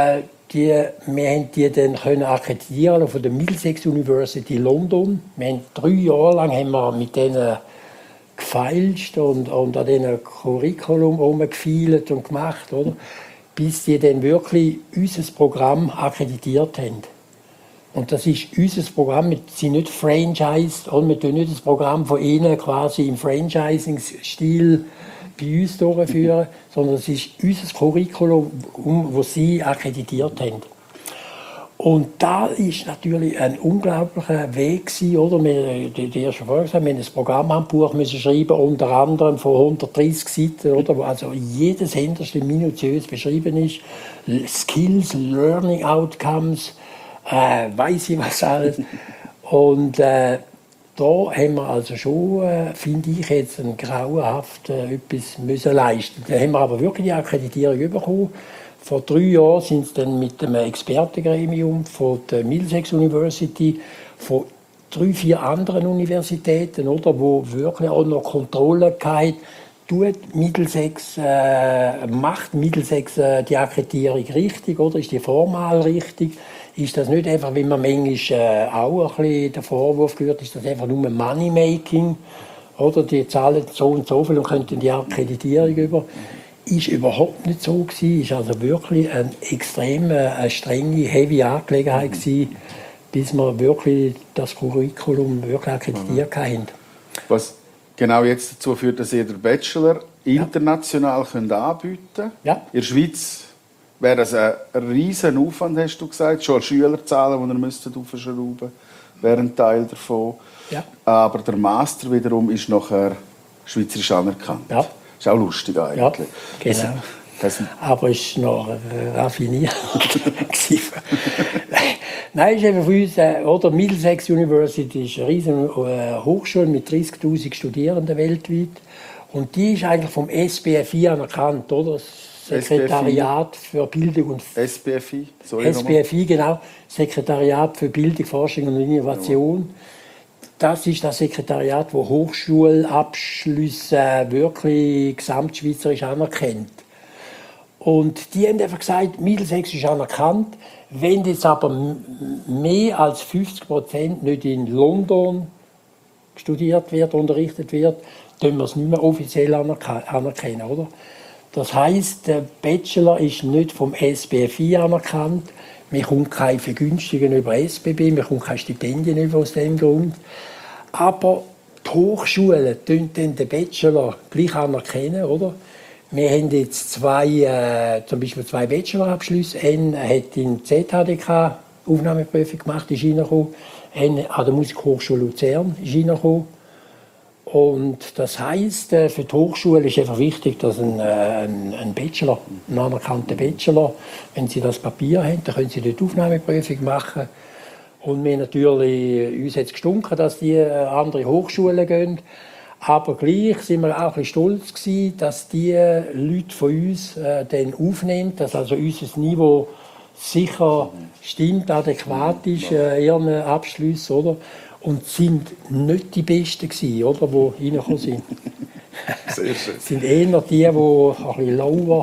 B: die, wir haben die dann können akkreditieren von der Middlesex University London. Wir haben drei Jahre lang haben wir mit denen gefeilscht und, und an diesen Curriculum rumgefeilt und gemacht, oder? Bis die dann wirklich unser Programm akkreditiert haben. Und das ist unser Programm, wir sind nicht franchised, oder? Wir tun nicht das Programm von ihnen quasi im Franchising-Stil bei uns durchführen, sondern es ist unser Curriculum, das sie akkreditiert haben. Und da ist natürlich ein unglaublicher Weg gewesen, oder? Wir, die, die erste Frage gesagt, wir haben ein Programmhandbuch müssen schreiben, unter anderem von hundertdreissig Seiten, oder? Wo also jedes Hinterste minutiös beschrieben ist. Skills, Learning Outcomes, äh, weiss ich was alles. Und äh, da haben wir also schon, äh, finde ich, jetzt ein grauenhaft äh, etwas müssen leisten. Da haben wir aber wirklich die Akkreditierung bekommen. Vor drei Jahren sind sie dann mit dem Expertengremium von der Middlesex University, von drei, vier anderen Universitäten, oder, wo wirklich auch noch Kontrolle hatten, tut Middlesex, äh, macht Middlesex äh, die Akkreditierung richtig, oder ist die formal richtig? Ist das nicht einfach, wie man manchmal äh, auch ein bisschen den Vorwurf gehört, ist das einfach nur Moneymaking, oder die zahlen so und so viel und könnten die Akkreditierung über. Ist überhaupt nicht so gewesen. Ist also wirklich eine extrem äh, eine strenge, heavy Angelegenheit gewesen, bis wir wirklich das Curriculum wirklich akkreditiert mhm. haben.
A: Was genau jetzt dazu führt, dass ihr den Bachelor international ja. könnt anbieten könnt.
B: Ja.
A: In der Schweiz wäre das ein riesen Aufwand, hast du gesagt. Schon Schülerzahlen, die ihr müsstet aufschrauben müsst, wäre ein Teil davon. Ja. Aber der Master wiederum ist nachher schweizerisch anerkannt. Ja. Ist auch lustig eigentlich.
B: Ja, genau. Das, das aber es war noch raffiniert. Nein, ist eben für uns, äh, oder Middlesex University ist eine riesige äh, Hochschule mit dreißigtausend Studierenden weltweit. Und die ist eigentlich vom S B F I anerkannt, oder? Das Sekretariat für Bildung und
A: S B F I, sorry
B: S B F I, genau. Sekretariat für Bildung, Forschung und Innovation. Ja. Das ist das Sekretariat, das Hochschulabschlüsse wirklich gesamtschweizerisch anerkennt. Und die haben einfach gesagt, Middlesex ist anerkannt. Wenn jetzt aber mehr als fünfzig Prozent nicht in London studiert wird, unterrichtet wird, dann wir es nicht mehr offiziell anerkennen, oder? Das heisst, der Bachelor ist nicht vom S B F I anerkannt. Wir bekommen keine Vergünstigungen über S B B, wir bekommen keine Stipendien über aus diesem Grund. Aber die Hochschulen tun den Bachelor gleich anerkennen, oder? Wir haben jetzt zwei, äh, zum Beispiel zwei Bachelorabschlüsse. Einer hat in Z H D K Aufnahmeprüfung gemacht, ist reingekommen. Einer an der Musikhochschule Luzern ist reingekommen. Und das heisst, für die Hochschule ist einfach wichtig, dass ein, ein, ein Bachelor, ein anerkannter Bachelor, wenn sie das Papier haben, dann können sie dort Aufnahmeprüfung machen. Und wir natürlich, uns hat es gestunken, dass die an andere Hochschulen gehen. Aber gleich sind wir auch ein bisschen stolz gewesen, dass die Leute von uns äh, dann aufnehmen, dass also unser Niveau sicher stimmt, adäquat ist, äh, ihren Abschluss, oder? Und sind nicht die Besten gewesen, oder, die reingekommen sind.
A: Sehr schön.
B: Es sind eher die, die ein bisschen lauer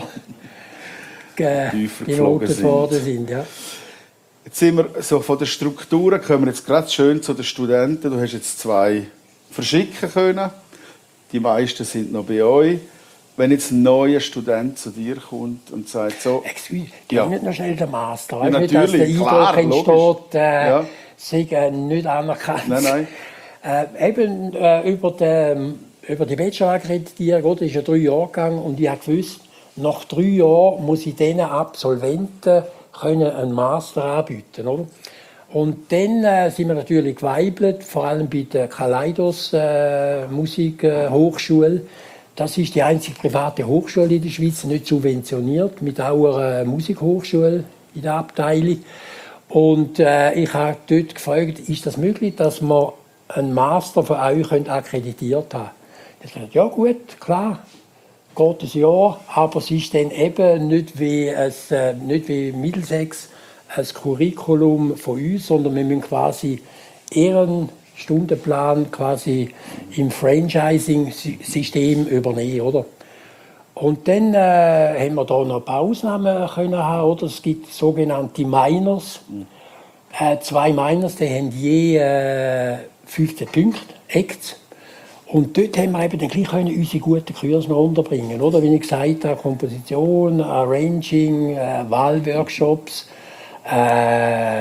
B: genotet worden sind. Ja.
A: Jetzt sind wir so von den Strukturen, kommen wir jetzt gerade schön zu den Studenten. Du hast jetzt zwei verschicken können. Die meisten sind noch bei euch. Wenn jetzt ein neuer Student zu dir kommt und sagt so...
B: Excuse, ja. nicht noch schnell den Master.
A: Ja,
B: nicht, dass der
A: klar,
B: Eindruck entsteht, äh,
A: ja.
B: sei äh, nicht anerkannt.
A: Nein, nein.
B: Äh, eben äh, über, die, über die Bachelor-Akkreditierung, das ist ja drei Jahre gegangen und ich habe gewusst, nach drei Jahren muss ich diesen Absolventen können einen Master anbieten, oder? Und dann äh, sind wir natürlich geweibelt, vor allem bei der Kaleidos äh, Musikhochschule. Äh, das ist die einzige private Hochschule in der Schweiz, nicht subventioniert, mit auch einer Musikhochschule in der Abteilung. Und äh, ich habe dort gefragt, ist das möglich, dass wir einen Master von euch akkreditiert haben? Ich habe gesagt, ja gut, klar, geht ein Jahr, aber es ist dann eben nicht wie, ein, äh, nicht wie Middlesex, ein Curriculum von uns, sondern wir müssen quasi ihren Stundenplan quasi im Franchising-System übernehmen, oder? Und dann äh, haben wir da noch ein paar Ausnahmen können haben, oder? Es gibt sogenannte Minors. Mhm. Äh, zwei Minors, die haben je äh, fünfzehn Punkte, Acts. Und dort haben wir eben dann gleich können unsere guten Kurse noch unterbringen, oder? Wie ich gesagt habe, Komposition, Arranging, äh, Wahlworkshops, äh, äh,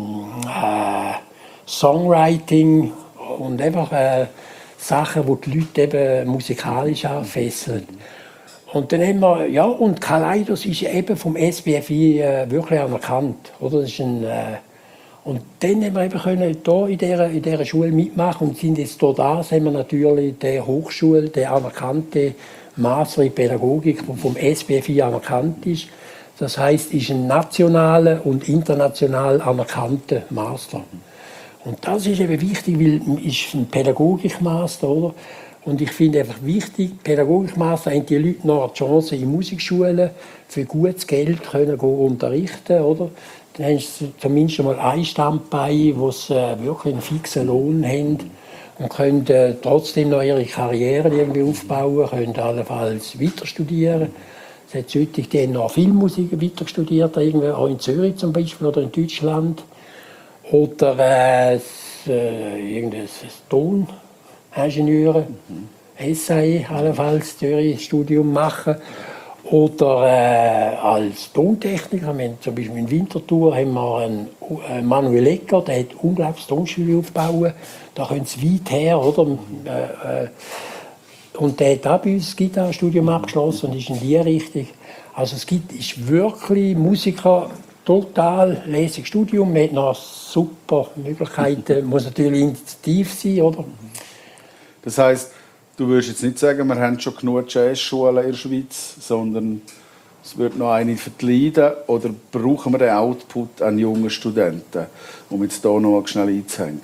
B: Songwriting und einfach äh, Sachen, die die Leute eben musikalisch anfesseln. Und dann haben wir, ja, und Kaleidos ist eben vom S B F I äh, wirklich anerkannt, oder? Das ist ein, äh, und dann haben wir eben können hier in dieser, in dieser Schule mitmachen und sind jetzt hier da, haben wir natürlich die Hochschule, der anerkannte Master in Pädagogik, der vom S B F I anerkannt ist. Das heisst, ist ein nationaler und international anerkannter Master. Und das ist eben wichtig, weil es ist ein Pädagogikmaster, oder? Und ich finde einfach wichtig, Pädagogikmaster haben die Leute noch die Chance in Musikschulen für gutes Geld können gehen unterrichten, oder? Dann haben sie zumindest mal ein Standbein, wo sie äh, wirklich einen fixen Lohn haben und können äh, trotzdem noch ihre Karriere irgendwie aufbauen, können allenfalls weiter studieren. Es hat heute die noch Filmmusik weiter studiert, irgendwie, auch in Zürich zum Beispiel oder in Deutschland. Oder äh, äh, irgendein Toningenieure, mhm. S I allenfalls Zürich Studium machen. Oder äh, als Tontechniker, wir haben zum Beispiel in Winterthur haben wir einen, einen Manuel Ecker, der hat unglaublich Tonstudio aufgebaut. Da können sie weit her, oder? Äh, äh, und der hat auch bei uns das Gitarrenstudium abgeschlossen und ist in die Richtung. Also es gibt, ist wirklich Musiker, total lässiges Studium, man hat noch super Möglichkeiten, muss natürlich initiativ sein, oder?
A: Das heisst, du würdest jetzt nicht sagen, wir haben schon genug Jazzschulen in der Schweiz, sondern es wird noch eine verleiden, oder brauchen wir den Output an jungen Studenten, um jetzt hier noch mal schnell einzuhängen?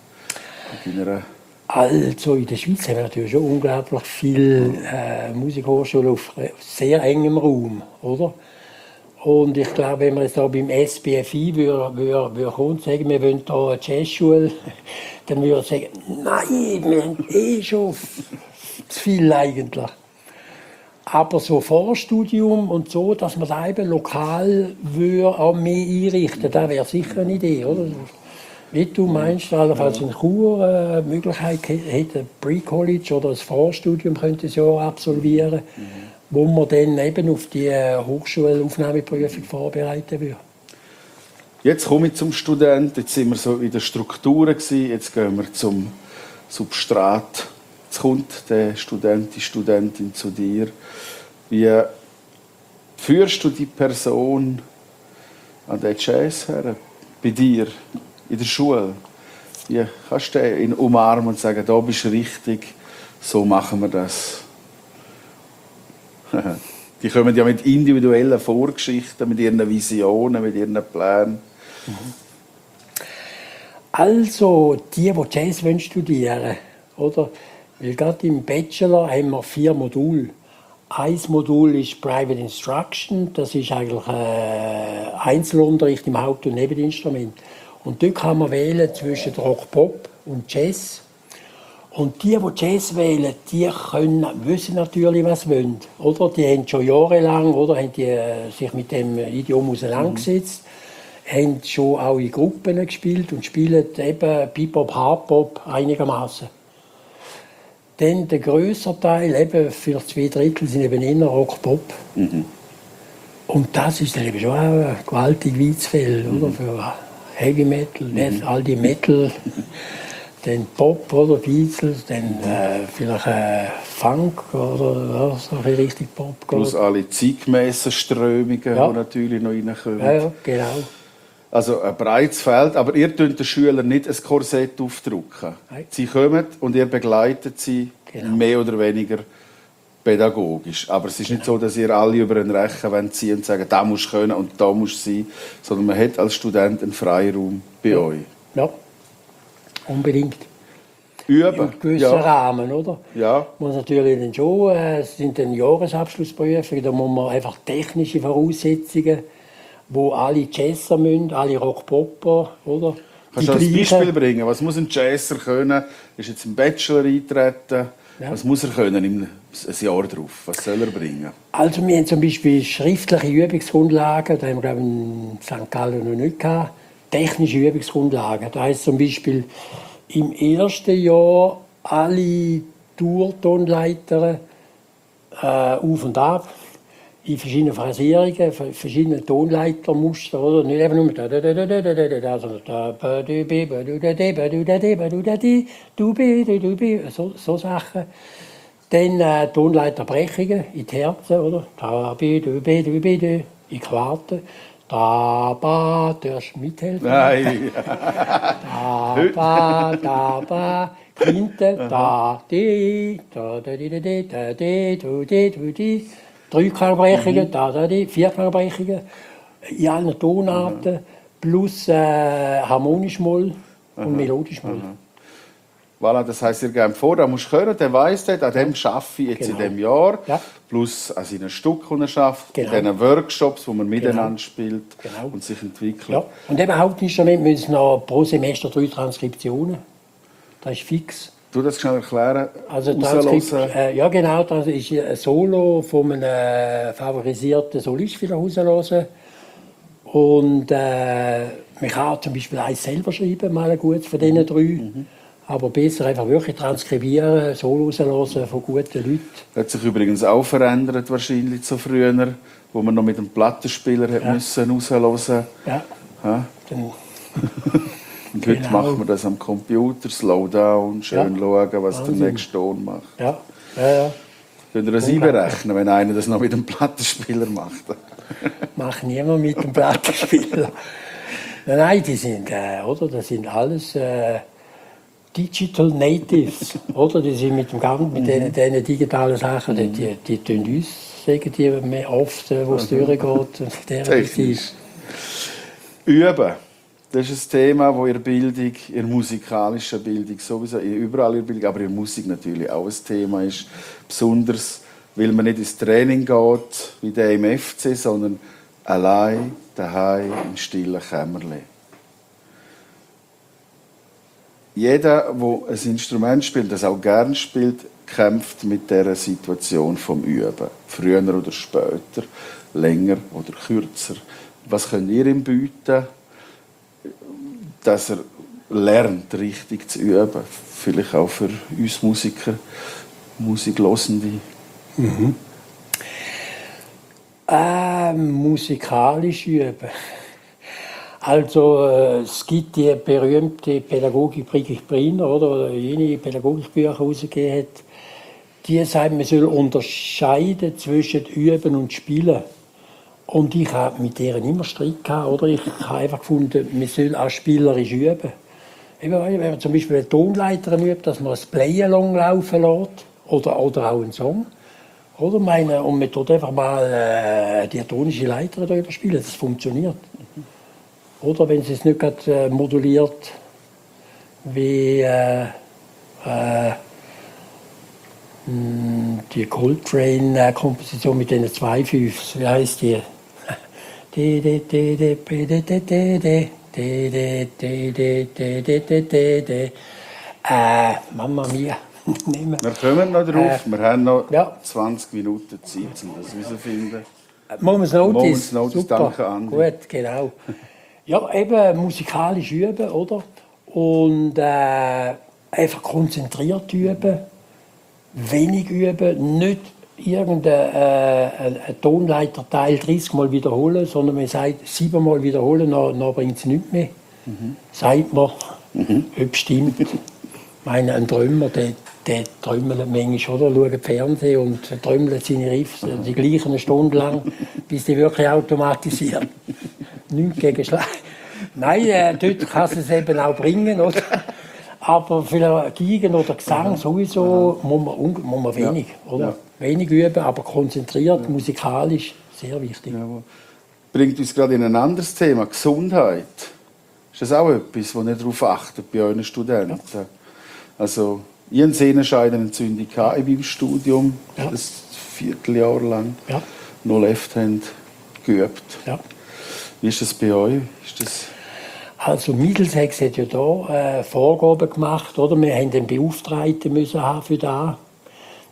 A: In
B: also in der Schweiz haben wir natürlich schon unglaublich viele äh, Musikhochschulen auf sehr engem Raum, oder? Und ich glaube, wenn wir jetzt hier beim S B F I würde, würde, würde kommen und sagen, wir wollen hier eine Jazzschule, dann würde ich sagen, nein, wir haben eh schon zu viel eigentlich. Aber so Vorstudium und so, dass man da eben lokal würde auch mehr einrichten, das wäre sicher eine Idee, oder? Wie du meinst, allenfalls in Chur eine Möglichkeit hätte, ein Pre-College oder ein Vorstudium könnte es ja absolvieren, mhm. wo man dann eben auf die Hochschulaufnahmeprüfung vorbereiten würde.
A: Jetzt komme ich zum Studenten, jetzt sind wir so in der Struktur gewesen, jetzt gehen wir zum Substrat. Jetzt kommt der Student, die Studentin zu dir. Wie führst du die Person an den Jazz her, bei dir, in der Schule? Wie kannst du ihn umarmen und sagen, da bist du richtig, so machen wir das? Die kommen ja mit individuellen Vorgeschichten, mit ihren Visionen, mit ihren Plänen.
B: Also, die, die Jazz studieren wollen, oder? Weil gerade im Bachelor haben wir vier Module. Ein Modul ist Private Instruction, das ist eigentlich äh, Einzelunterricht im Haupt- und Nebeninstrument. Und dort kann man wählen zwischen Rock-Pop und Jazz. Und die, die Jazz wählen, die können, wissen natürlich, was sie wollen. Oder? Die haben schon jahrelang oder, haben die, äh, sich mit dem Idiom auseinandergesetzt, mhm. haben schon auch in Gruppen gespielt und spielen eben Bebop, Hardbop einigermaßen. Dann der grösste Teil, eben für zwei Drittel, sind eben eher Rock-Pop. Mhm. Und das ist dann eben schon auch ein gewaltig weites Feld, mhm. oder? Für Heavy Metal, mhm. all die Metal. Dann Pop oder Beatles, dann äh, vielleicht äh, Funk oder ja, so richtig Pop.
A: Plus alle zeitgemäßen Strömungen,
B: ja.
A: die natürlich noch reinkommen.
B: Ja, ja, genau.
A: Also ein breites Feld, aber ihr dürft den Schülern nicht ein Korsett aufdrücken. Nein. Sie kommen und ihr begleitet sie genau. mehr oder weniger pädagogisch. Aber es ist genau. nicht so, dass ihr alle über einen Rechen ziehen und sagen, da musst du können und da musst du sein, sondern man hat als Student einen Freiraum bei
B: ja.
A: euch.
B: Ja. Unbedingt.
A: Üben.
B: In gewissen
A: ja.
B: Rahmen, oder?
A: Ja.
B: Muss natürlich dann schon, äh, es sind dann Jahresabschlussprüfungen, da muss man einfach technische Voraussetzungen, wo alle Jazzer müssen, alle Rock-Popper,
A: oder? Kannst du ein Beispiel bringen? Was muss ein Jazzer können? Ist jetzt im Bachelor eintreten, Ja. Was muss er können im ein Jahr drauf? Was soll er bringen?
B: Also wir haben zum Beispiel schriftliche Übungsgrundlagen, da haben wir glaube ich in Sankt Gallen noch nicht gehabt. Technische Übungsgrundlagen, da heisst zum Beispiel im ersten Jahr alle Tour-Tonleiter äh, auf und ab in verschiedenen Phrasierungen, verschiedene Tonleitermuster, oder? Nicht einfach nur da da da da da da da da, sondern da ba du bi ba du da de ba du da de ba du da di du bi du du bi, so so Sachen. Dann äh, Tonleiterbrechungen in die Herzen, oder? Da bi du bi du bi du in Quarten. Da ba, du darfst mithelfen.
A: Nein.
B: Da ba da ba. Quinte, da di da da di da di da di du di du di. Dreikangbrechungen, mhm. da, da, die, Vierkangbrechungen, in allen Tonarten, mhm. plus äh, harmonisch Moll und mhm. melodisch Moll. Mhm.
A: Voilà, das heisst, ihr gebt vor, da musst du hören, der weiss das, an dem arbeite ich jetzt genau. in diesem Jahr, ja. plus an seinen Stücken, die er schafft, genau. in diesen Workshops, wo man miteinander genau. spielt genau. und sich entwickelt.
B: Ja. Und eben Hauptinstrument müssen noch pro Semester drei Transkriptionen, das ist fix.
A: Du das schnell erklären?
B: Also Transkript, äh, ja genau, das ist ein Solo von einem äh, favorisierten Solist wieder rauslassen. Und äh, man kann zum Beispiel eins selber schreiben, mal ein gutes von diesen drei. Mhm. Aber besser einfach wirklich transkribieren, Solo rauslassen von guten Leuten.
A: Hat sich übrigens auch verändert wahrscheinlich zu früher, wo man noch mit einem Plattenspieler ja. müssen rauslassen.
B: Ja.
A: ja.
B: Dann
A: Und heute genau. macht man das am Computer, Slowdown, schön
B: ja.
A: schauen, was
B: Wahnsinn.
A: der nächste Ton macht.
B: Ja, ja, ja.
A: Könnt ihr das einberechnen, wenn einer das noch mit dem Plattenspieler macht?
B: Macht niemand mit dem Plattenspieler. Nein, die sind, äh, oder? Das sind alles äh, Digital Natives, oder? Die sind mit dem Gang, mit mhm. diesen digitalen Sachen, mhm. die, die, die tun uns, sagen die mehr oft, wo es mhm. durchgeht.
A: Technisch. Üben. Das ist ein Thema, das in der Bildung, in der musikalischen Bildung sowieso, überall in der Bildung, aber in der Musik natürlich auch ein Thema ist. Besonders, weil man nicht ins Training geht, wie der im F C, sondern allein, daheim, im stillen Kämmerlein. Jeder, der ein Instrument spielt, das auch gern spielt, kämpft mit dieser Situation vom Üben. Früher oder später, länger oder kürzer. Was könnt ihr ihm bieten, dass er lernt, richtig zu üben? Vielleicht auch für uns Musiker, Musikhörende.
B: Mhm. Äh, musikalisch üben. Also äh, es gibt die berühmte Pädagogik Brigitte Briner, oder, oder jene Pädagogikbücher herausgegeben hat. Die sagen, man soll unterscheiden zwischen Üben und Spielen. Und ich habe mit denen immer Streit gehabt, oder? Ich habe einfach gefunden, man soll auch spielerisch üben. Eben, wenn man zum Beispiel einen Tonleiter übt, dass man ein Play-Along laufen lässt, oder, oder auch einen Song. Oder meine, und man tut einfach mal äh, die tonische Leiter darüber spielen, das funktioniert. Oder wenn es nicht gerade äh, moduliert, wie äh, äh, die Coltrane-Komposition mit den zwei Fünfs, wie heisst die? Äh, Mamma mia.
A: Wir kommen noch drauf. Äh, wir haben noch ja. zwanzig Minuten Zeit, um das herauszufinden.
B: Moments Notice.
A: Moments Notice.
B: Super.
A: Danke, Andi.
B: Gut, genau. Ja, eben musikalisch üben, oder? Und äh, einfach konzentriert üben, wenig üben, nicht irgendein äh, ein Tonleiterteil dreißig Mal wiederholen, sondern man sagt sieben Mal wiederholen, dann, dann bringt es nichts mehr. Mhm. Sagt man, mhm. ob stimmt. Ich meine, ein Träumer, der, der träumelt manchmal, oder? Schaut Fernsehen und träumelt seine Riffs mhm. die gleichen eine Stunde lang, bis die wirklich automatisieren. Nichts gegen Schlag. Nein, äh, dort kann es eben auch bringen, oder? Aber für Geigen oder Gesang mhm. sowieso muss man, muss man wenig, ja. oder? Ja. Wenig üben, aber konzentriert, ja. musikalisch, sehr wichtig.
A: Ja. Bringt uns gerade in ein anderes Thema, Gesundheit. Ist das auch etwas, wo ihr darauf achtet bei euren Studenten? Ja. Also, ich hatte eine Sehnenscheidenentzündung in meinem Studium, ja. das Vierteljahr lang, ja. noch Left-Hand geübt. Ja. Wie ist das bei euch? Ist das
B: Also Middlesex hat ja da äh, Vorgaben gemacht, oder? Wir haben einen Beauftragten müssen haben für das.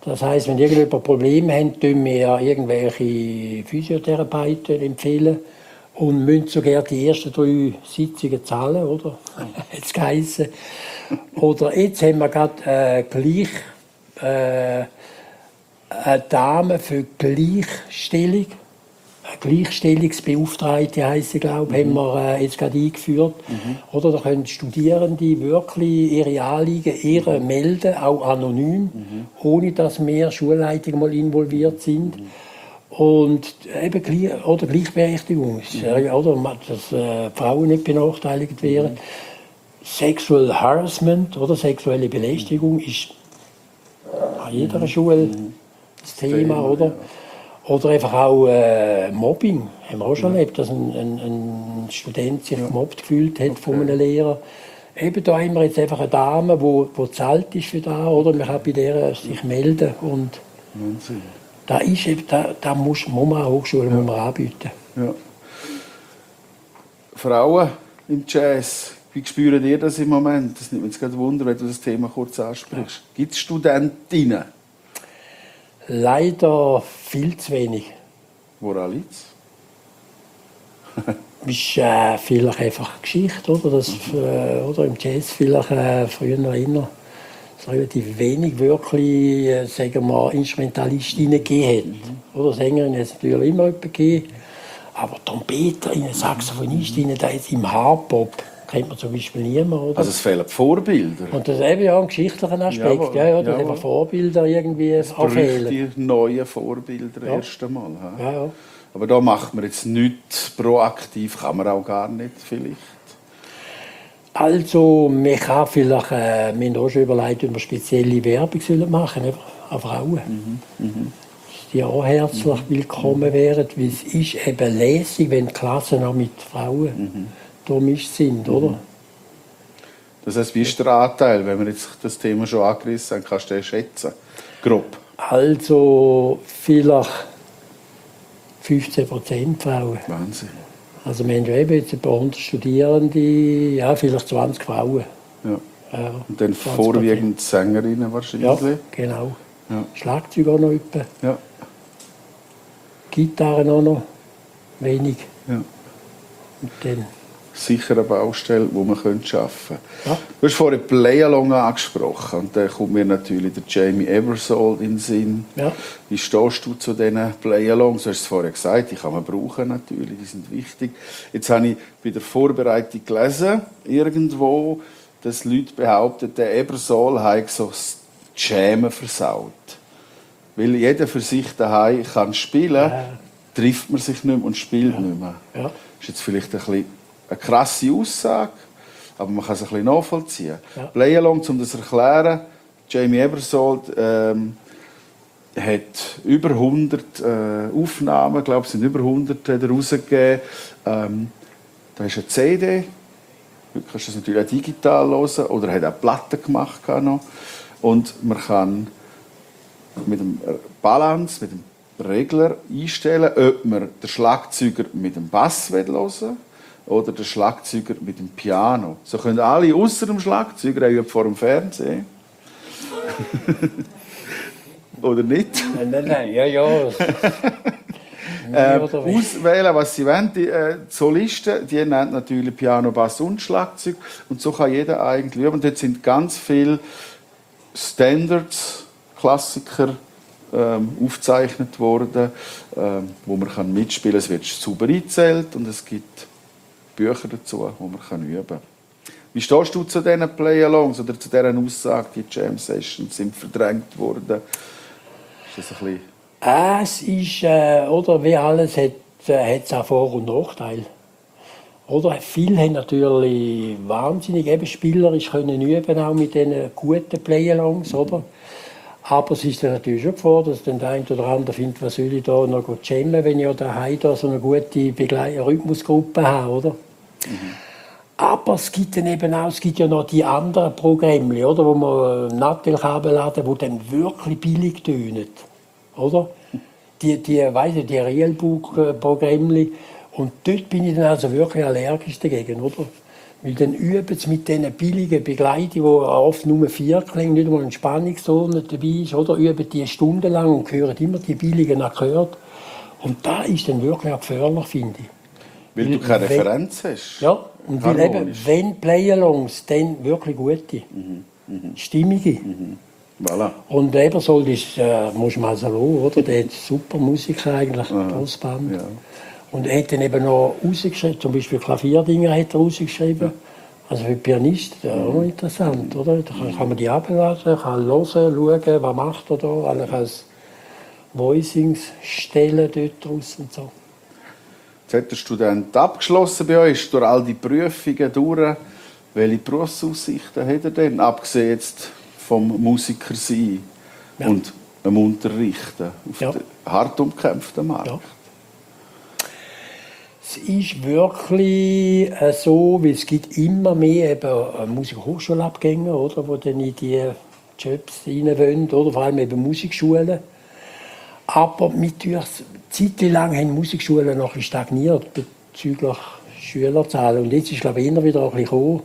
B: Das heisst, wenn irgendjemand Probleme hat, empfehlen wir irgendwelche Physiotherapeuten empfehlen und müssen sogar die ersten drei Sitzungen zahlen, oder? Hat's geheissen. Oder jetzt haben wir gerade äh, gleich äh, eine Dame für Gleichstellung. Gleichstellungsbeauftragte heisst sie, glaube ich, mhm. haben wir äh, jetzt gerade eingeführt. Mhm. Oder da können Studierende wirklich ihre Anliegen ihre melden, auch anonym, mhm. ohne dass mehr Schulleitungen mal involviert sind. Mhm. Und eben gleich, oder Gleichberechtigung, mhm. oder, dass äh, Frauen nicht benachteiligt werden. Mhm. Sexual Harassment oder sexuelle Belästigung ist an jeder mhm. Schule das Thema, Thema oder? Ja. Oder einfach auch äh, Mobbing. Haben wir auch schon ja. erlebt, dass ein, ein, ein Student sich ja. gemobbt gefühlt hat okay. von einem Lehrer. Eben da haben wir jetzt einfach eine Dame, die bezahlt ist für das, oder? Man kann bei der sich melden. Und
A: Wahnsinn.
B: Da, ist, da, da muss, muss man an Hochschulen ja. muss man anbieten.
A: Ja. Frauen im Jazz, wie spüren ihr das im Moment? Das nimmt mich jetzt gerade Wunder, wenn du das Thema kurz ansprichst. Ja. Gibt es Studentinnen?
B: Leider viel zu wenig.
A: Woran liegt es?
B: ist äh, vielleicht einfach Geschichte, oder? Dass, äh, oder im Jazz vielleicht äh, früher noch immer relativ wenig wirklich, äh, sagen wir, Instrumentalistinnen gegeben hat. Mhm. Oder Sängerinnen hat es natürlich immer jemanden gegeben. Aber Trompeterinnen, Saxophonistinnen, da jetzt im Hardpop kennt man zum Beispiel niemanden. Oder?
A: Also es fehlen Vorbilder.
B: Und das ist eben ja ein geschichtlicher Aspekt, jawohl, ja, ja, dass jawohl. Einfach Vorbilder irgendwie auch fehlen.
A: Die neuen Vorbilder ja. erst einmal.
B: Ja, ja.
A: Aber da macht man jetzt nichts proaktiv, kann man auch gar nicht vielleicht.
B: Also, man kann vielleicht, äh, wir haben auch schon überlegt, ob wir spezielle Werbung machen sollen, an Frauen. Mhm. Mhm. Die auch herzlich mhm. willkommen wären, weil es ist eben lässig, wenn die Klassen auch mit Frauen mhm. durchmischt sind, oder? Mhm.
A: Das heisst, wie ist der Anteil, wenn wir jetzt das Thema schon angerissen haben, kannst du den schätzen? Grob.
B: Also, vielleicht fünfzehn Prozent Frauen.
A: Wahnsinn.
B: Also wir haben ja eben jetzt ein paar hundert Studierende, ja, vielleicht zwanzig Frauen.
A: Ja. Ja, und dann vorwiegend Sängerinnen wahrscheinlich?
B: Ja, genau. Ja. Schlagzeug auch noch etwa.
A: Ja.
B: Gitarren auch noch wenig.
A: Ja.
B: Und dann
A: sicher eine Baustelle, die man arbeiten könnte.
B: Ja.
A: Du hast vorhin Play-Along angesprochen und da kommt mir natürlich der Jamie Eversole in den Sinn.
B: Ja.
A: Wie stehst du zu diesen Play-Alongs? Du hast es vorhin gesagt, die kann man brauchen natürlich, die sind wichtig. Jetzt habe ich bei der Vorbereitung gelesen, irgendwo, dass Leute behaupten, der Eversole habe so das Jammen versaut. Weil jeder für sich daheim kann spielen, ja. trifft man sich nicht mehr und spielt ja. nicht mehr.
B: Ja.
A: Das ist jetzt vielleicht ein bisschen eine krasse Aussage, aber man kann es ein bisschen nachvollziehen. Ja. Play-Along, um das zu erklären, Jamie Eversole ähm, hat über hundert äh, Aufnahmen, ich glaube, es sind über hundert rausgegeben. Ähm, da ist eine C D, du kannst das natürlich auch digital hören, oder er hat auch Platten gemacht noch. Und man kann mit dem Balance, mit dem Regler einstellen, ob man den Schlagzeuger mit dem Bass hören will oder den Schlagzeuger mit dem Piano. So können alle außer dem Schlagzeuger üben vor dem Fernsehen. Oder nicht?
B: Nein, nein, nein, ja, ja.
A: äh, auswählen, was sie wollen. Die äh, Solisten, die nennen natürlich Piano, Bass und Schlagzeug. Und so kann jeder eigentlich üben. Und dort sind ganz viele Standards, Klassiker ähm, aufgezeichnet worden, ähm, wo man kann mitspielen kann. Es wird super eingezählt und es gibt Bücher dazu, wo man kann üben kann. Wie stehst du zu diesen Play-Alongs oder zu dieser Aussage, die Jam-Sessions sind verdrängt worden? Ist das ein bisschen...
B: Es ist, äh, oder wie alles, hat äh, es auch Vor- und Nachteile. Oder viele haben natürlich wahnsinnig eben spielerisch können üben, auch mit diesen guten Play-Alongs, mhm. oder? Aber es ist dann natürlich schon vor, dass dann der eine oder andere findet, was soll ich da noch jammen, wenn ich daheim da so eine gute Begle- Rhythmusgruppe habe, oder? Mhm. Aber es gibt dann eben auch, es gibt ja noch die anderen Programme, oder, wo man Nattel-Kabel laden, die dann wirklich billig tönen, oder? Die, die, weiss ich, die Realbook-Programme. Und dort bin ich dann also wirklich allergisch dagegen, oder? Weil dann üben sie mit diesen billigen Begleitungen, wo oft nur vier klingen, nicht einmal ein Spannungston dabei ist, oder? Üben die stundenlang und hören immer die billigen Akkorde. Und da ist dann wirklich auch gefährlich, finde ich.
A: Weil, weil du keine wenn, Referenz hast.
B: Ja, und weil eben, wenn Play-Alongs, dann wirklich gute, mhm. Mhm. stimmige. Mhm.
A: Voilà.
B: Und Ebersold ist, äh, muss man also schauen, oder? Der hat super Musik eigentlich, das Band. Ja. Und er hat dann eben noch rausgeschrieben, zum Beispiel Klavierdinger hat er rausgeschrieben. Ja. Also für Pianist, das ist auch mhm. interessant, oder? Da kann, kann man die abladen, kann hören, schauen, was macht er da, alle kann Voicings stellen dort draus und so.
A: Jetzt hat der Student abgeschlossen bei euch, ist durch all die Prüfungen durch. Welche Berufsaussichten hat er denn, abgesehen jetzt vom Musiker sein ja. und dem Unterrichten auf ja. den hart umkämpften Markt? Ja.
B: Es ist wirklich äh, so, weil es gibt immer mehr eben Musikhochschulabgänger, oder, die dann in die Jobs rein wollen, oder vor allem eben Musikschulen. Aber natürlich, zeitlang haben Musikschulen noch ein bisschen stagniert bezüglich Schülerzahlen. Und jetzt ist, glaube ich, immer wieder ein bisschen gekommen.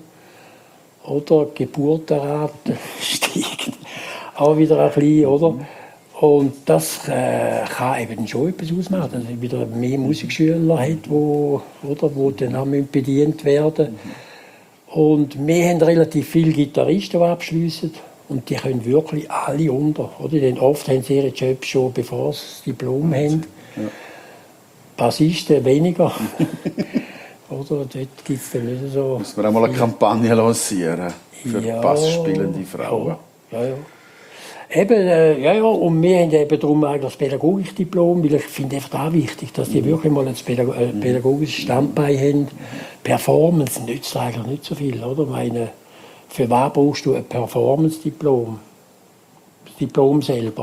B: Oder die Geburtenrate steigt auch wieder ein bisschen, oder? Und das äh, kann eben schon etwas ausmachen, dass es wieder mehr Musikschüler hat, wo, oder, wo dann auch bedient werden müssen. Und wir haben relativ viele Gitarristen, die abschliessen. Und die können wirklich alle unter. Oder? Denn oft haben sie ihre Jobs schon, bevor sie das Diplom haben. Ja. Bassisten weniger. Oder? Dort gibt es dann nicht so.
A: Muss man auch mal eine Kampagne lancieren für ja, bassspielende Frauen.
B: Ja, ja, ja. Eben, äh, ja, ja, und wir haben eben darum eigentlich das Pädagogikdiplom, weil ich finde einfach auch wichtig, dass die wirklich mal ein Pädag äh, pädagogisches Standbein haben. Performance nützt eigentlich nicht so viel, oder? Meine, für was brauchst du ein Performance-Diplom? Das Diplom selber.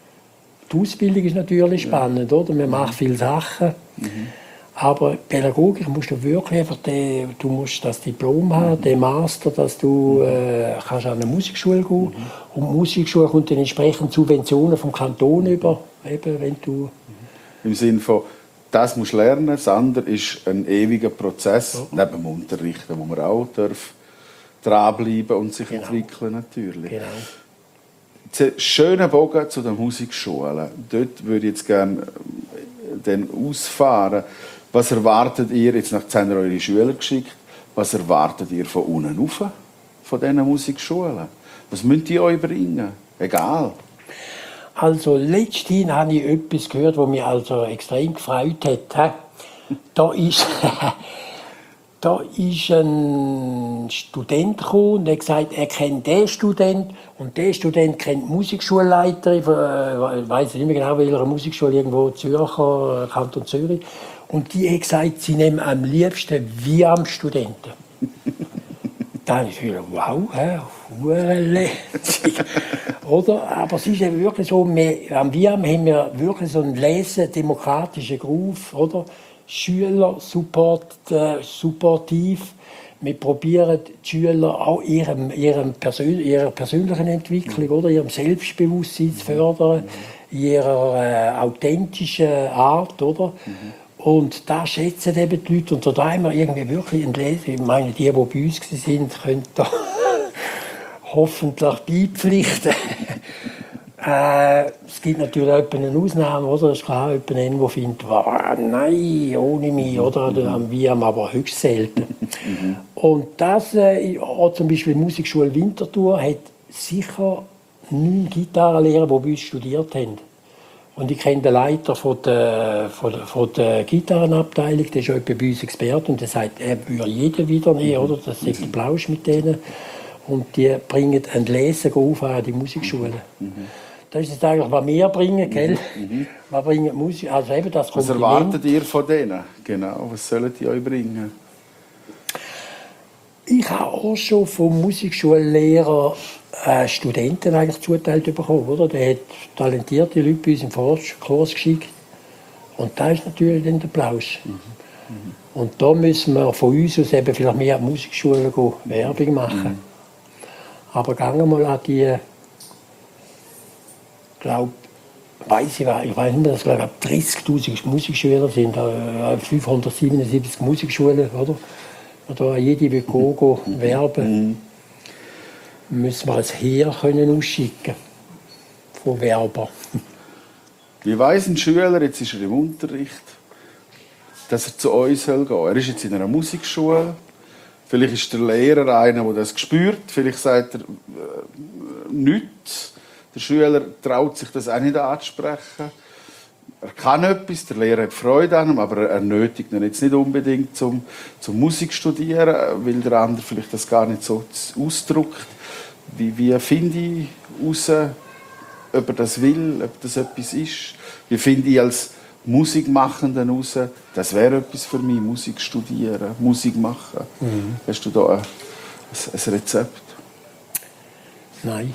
B: Die Ausbildung ist natürlich spannend, oder? Man macht viele Sachen. Mhm. Aber Pädagogik musst du wirklich einfach, den, du musst das Diplom haben, den Master, dass du äh, kannst an eine Musikschule gehen. Mhm. Und die Musikschule kommt dann entsprechend Subventionen vom Kanton über, eben, wenn du...
A: Im Sinne von, das musst du lernen, das andere ist ein ewiger Prozess, ja. Neben dem Unterrichten, wo man auch darf dranbleiben und sich genau. entwickeln natürlich. Genau. Schöner Bogen zu den Musikschulen. Dort würde ich jetzt gerne den ausfahren. Was erwartet ihr, jetzt nach zehn Jahren eure Schüler geschickt, was erwartet ihr von unten rauf, von diesen Musikschulen? Was müsst ihr euch bringen? Egal.
B: Also letzthin habe ich etwas gehört, was mich also extrem gefreut hat. Da ist, da ist ein Student gekommen und hat gesagt, er kennt den Student und der Student kennt die Musikschulleiterin, ich weiß nicht mehr genau, welcher Musikschule, irgendwo Zürcher, Kanton Zürich. Und die hat gesagt, sie nehmen am liebsten wie am Studenten. Dann habe ich gedacht, wow, hä, oder? Aber es ist eben wirklich so, wir, am Viam haben wir wirklich so einen lesen demokratischen Groove, oder? Schüler support, äh, supportiv. Wir probieren die Schüler auch ihrem, ihrem Persön ihrer persönlichen Entwicklung, oder? Ihrem Selbstbewusstsein zu fördern, ihrer äh, authentischen Art, oder? Mhm. Und da schätzen eben die Leute. Und da haben wir irgendwie wirklich ein Lesen. Ich meine, die, die bei uns waren, können da hoffentlich beipflichten. äh, es gibt natürlich auch eine Ausnahme, oder? Es ist klar, jemand, der findet, oh, nein, ohne mich, oder? Dann wir haben aber höchst selten. Und das, äh, auch zum Beispiel die Musikschule Winterthur, hat sicher neun Gitarrenlehrer, die bei uns studiert haben. Und ich kenne den Leiter von der, von der, von der Gitarrenabteilung, der ist schon bei uns Experte und der sagt, er würde jeden wieder nehmen, oder? Das ist ein Plausch mit denen. Und die bringen ein Lesen auf an die Musikschule. Mhm. Das ist jetzt eigentlich, was wir bringen, gell? Mhm. Was bringen Musik, also eben das
A: Was erwartet ihr von denen? Genau, was sollen die euch bringen?
B: Ich habe auch schon vom Musikschullehrern äh, Studenten eigentlich zuteilt bekommen, oder? Der hat talentierte Leute bei uns im Kurs geschickt. Und da ist natürlich dann der Applaus. Mhm. Mhm. Und da müssen wir von uns aus eben vielleicht mehr an Musikschulen gehen, Werbung machen. Mhm. Aber gehen wir mal an die, glaube weiß ich, ich weiß nicht mehr, dass es dreißigtausend Musikschüler sind, fünfhundertsiebenundsiebzig Musikschulen, oder? oder jede will go, go werben, mhm. müssen wir als Heer können ausschicken von Werber.
A: Wie weiss ein Schüler, jetzt ist er im Unterricht, dass er zu uns gehen soll? Er ist jetzt in einer Musikschule. Vielleicht ist der Lehrer einer, der das spürt. Vielleicht sagt er äh, nichts. Der Schüler traut sich das auch nicht anzusprechen. Er kann etwas, der Lehrer hat Freude an ihm, aber er nötigt ihn jetzt nicht unbedingt zum, zum Musik studieren, weil der andere vielleicht das gar nicht so ausdrückt. Wie, wie finde ich heraus, ob er das will, ob das etwas ist? Wie finde ich als Musikmachenden heraus, das wäre etwas für mich, Musik studieren, Musik machen? Mhm. Hast du da ein, ein Rezept?
B: Nein.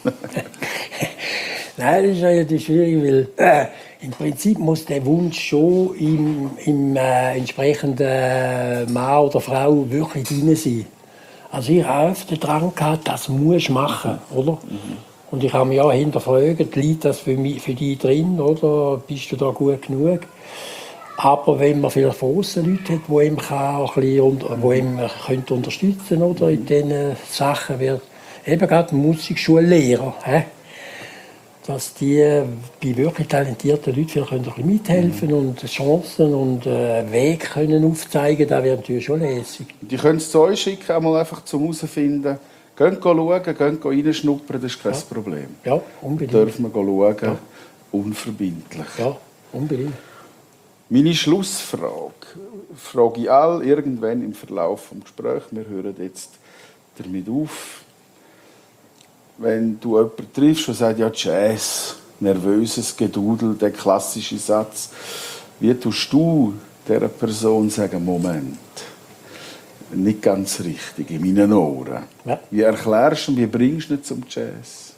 B: Nein, das ist relativ schwierig, weil äh, im Prinzip muss der Wunsch schon im, im äh, entsprechenden Mann oder Frau wirklich drin sein. Also ich habe öfter dran gehabt, das musst du machen, oder? Mhm. Und ich habe mich auch hinterfragt, liegt das für, mich, für dich drin, oder bist du da gut genug? Aber wenn man vielleicht von außen Leute hat, die ihm, auch ein bisschen, die ihm könnte unterstützen oder, in diesen Sachen, wird eben gerade Musikschullehrer, he? Dass die bei wirklich talentierten Leuten vielleicht ein bisschen mithelfen mhm. und Chancen und äh, Wege können aufzeigen, das wäre natürlich schon lässig.
A: Die können es zu euch schicken, einmal einfach zum herausfinden. Gehen schauen, gehen reinschnuppern, das ist kein
B: ja.
A: Problem.
B: Ja, unbedingt.
A: Dürfen wir schauen,
B: ja.
A: unverbindlich.
B: Ja, unbedingt.
A: Meine Schlussfrage frage ich all irgendwann im Verlauf des Gesprächs. Wir hören jetzt damit auf. Wenn du jemanden triffst und sagst, ja, Jazz, nervöses Gedudel, der klassische Satz, wie tust du dieser Person sagen, Moment, nicht ganz richtig, in meinen Ohren. Ja. Wie erklärst du und wie bringst du ihn zum Jazz?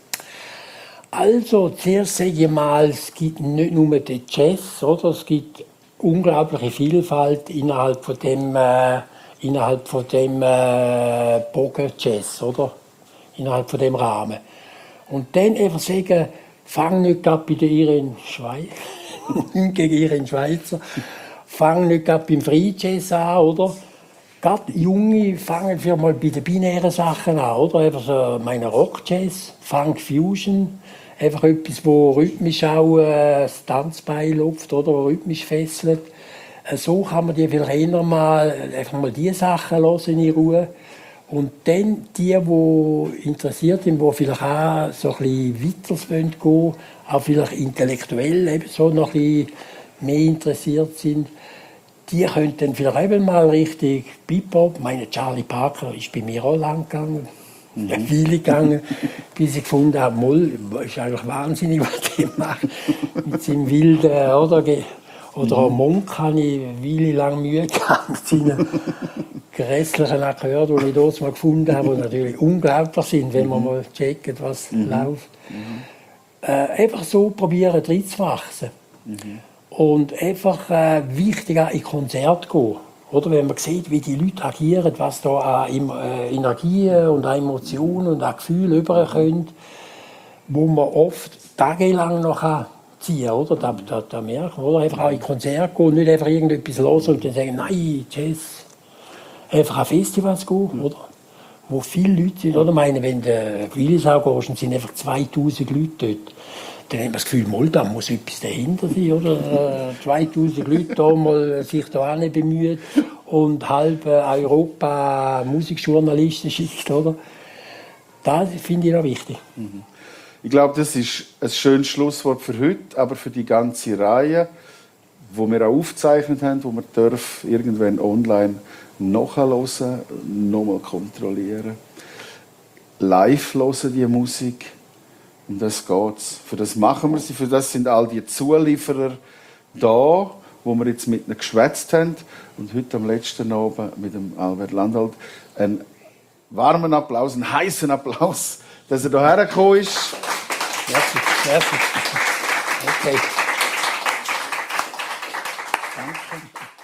B: Also, zuerst sage ich mal, es gibt nicht nur den Jazz, oder? Es gibt unglaubliche Vielfalt innerhalb von dem, äh, innerhalb von dem äh, Bogen-Jazz, oder? Innerhalb von dem Rahmen. Und dann einfach sagen, fang nicht gerade bei der Irene Schweizer, gegen Irene Schweizer, fang nicht gerade beim Free Jazz an, oder? Gerade Junge fangen für mal bei den binären Sachen an, oder? Einfach so meine Rock-Jazz, Funk Fusion, einfach etwas, wo rhythmisch auch äh, das Tanzbein lupft, oder? Wo rhythmisch fesselt. Äh, so kann man die vielleicht eher mal, einfach mal diese Sachen hören in Ruhe. Und dann die, die interessiert sind, die vielleicht auch so ein bisschen weiter gehen, auch vielleicht intellektuell eben so noch ein bisschen mehr interessiert sind, die können dann vielleicht eben mal richtig Bebop. Meine Charlie Parker ist bei mir auch lang gegangen, mhm. viele gegangen, bis ich gefunden habe, Moll, ist eigentlich wahnsinnig, was der macht. Mit seinem wilden, oder? Oder auch Monk habe ich eine Weile lang Mühe gehabt mit seinen grässlichen Akkorden, die ich dort mal gefunden habe, die natürlich unglaublich sind, wenn man mal checkt, was mhm. läuft. Mhm. Äh, einfach so probieren, reinzuwachsen. Mhm. Und einfach äh, wichtig auch in Konzerte gehen. Oder? Wenn man sieht, wie die Leute agieren, was da an äh, Energien und an Emotionen und an Gefühlen überkommt, wo man oft tagelang noch kann ziehen kann. Oder? Da, da, da merken, oder? Einfach auch in Konzerte gehen, nicht einfach irgendetwas los und dann sagen, nein, Jazz. Einfach an Festivals gehen, oder? Wo viele Leute sind. Oder? Ich meine, wenn du Willisau gehst und sind einfach zweitausend Leute dort, dann haben wir das Gefühl, mal, da muss etwas dahinter sein, oder? zweitausend Leute da mal sich da auch bemüht und halb Europa Musikjournalisten schickt, oder? Das finde ich noch wichtig.
A: Ich glaube, das ist ein schönes Schlusswort für heute, aber für die ganze Reihe, die wir auch aufgezeichnet haben, wo man darf irgendwann online nachhören, nochmal kontrollieren. Live hören die Musik. Um das geht's. Für das machen wir sie. Für das sind all die Zulieferer da, wo wir jetzt mit ihnen geschwätzt haben. Und heute am letzten Abend mit dem Albert Landholt einen warmen Applaus, einen heißen Applaus, dass er hierher gekommen ist.
B: Merci, merci. Okay. Danke.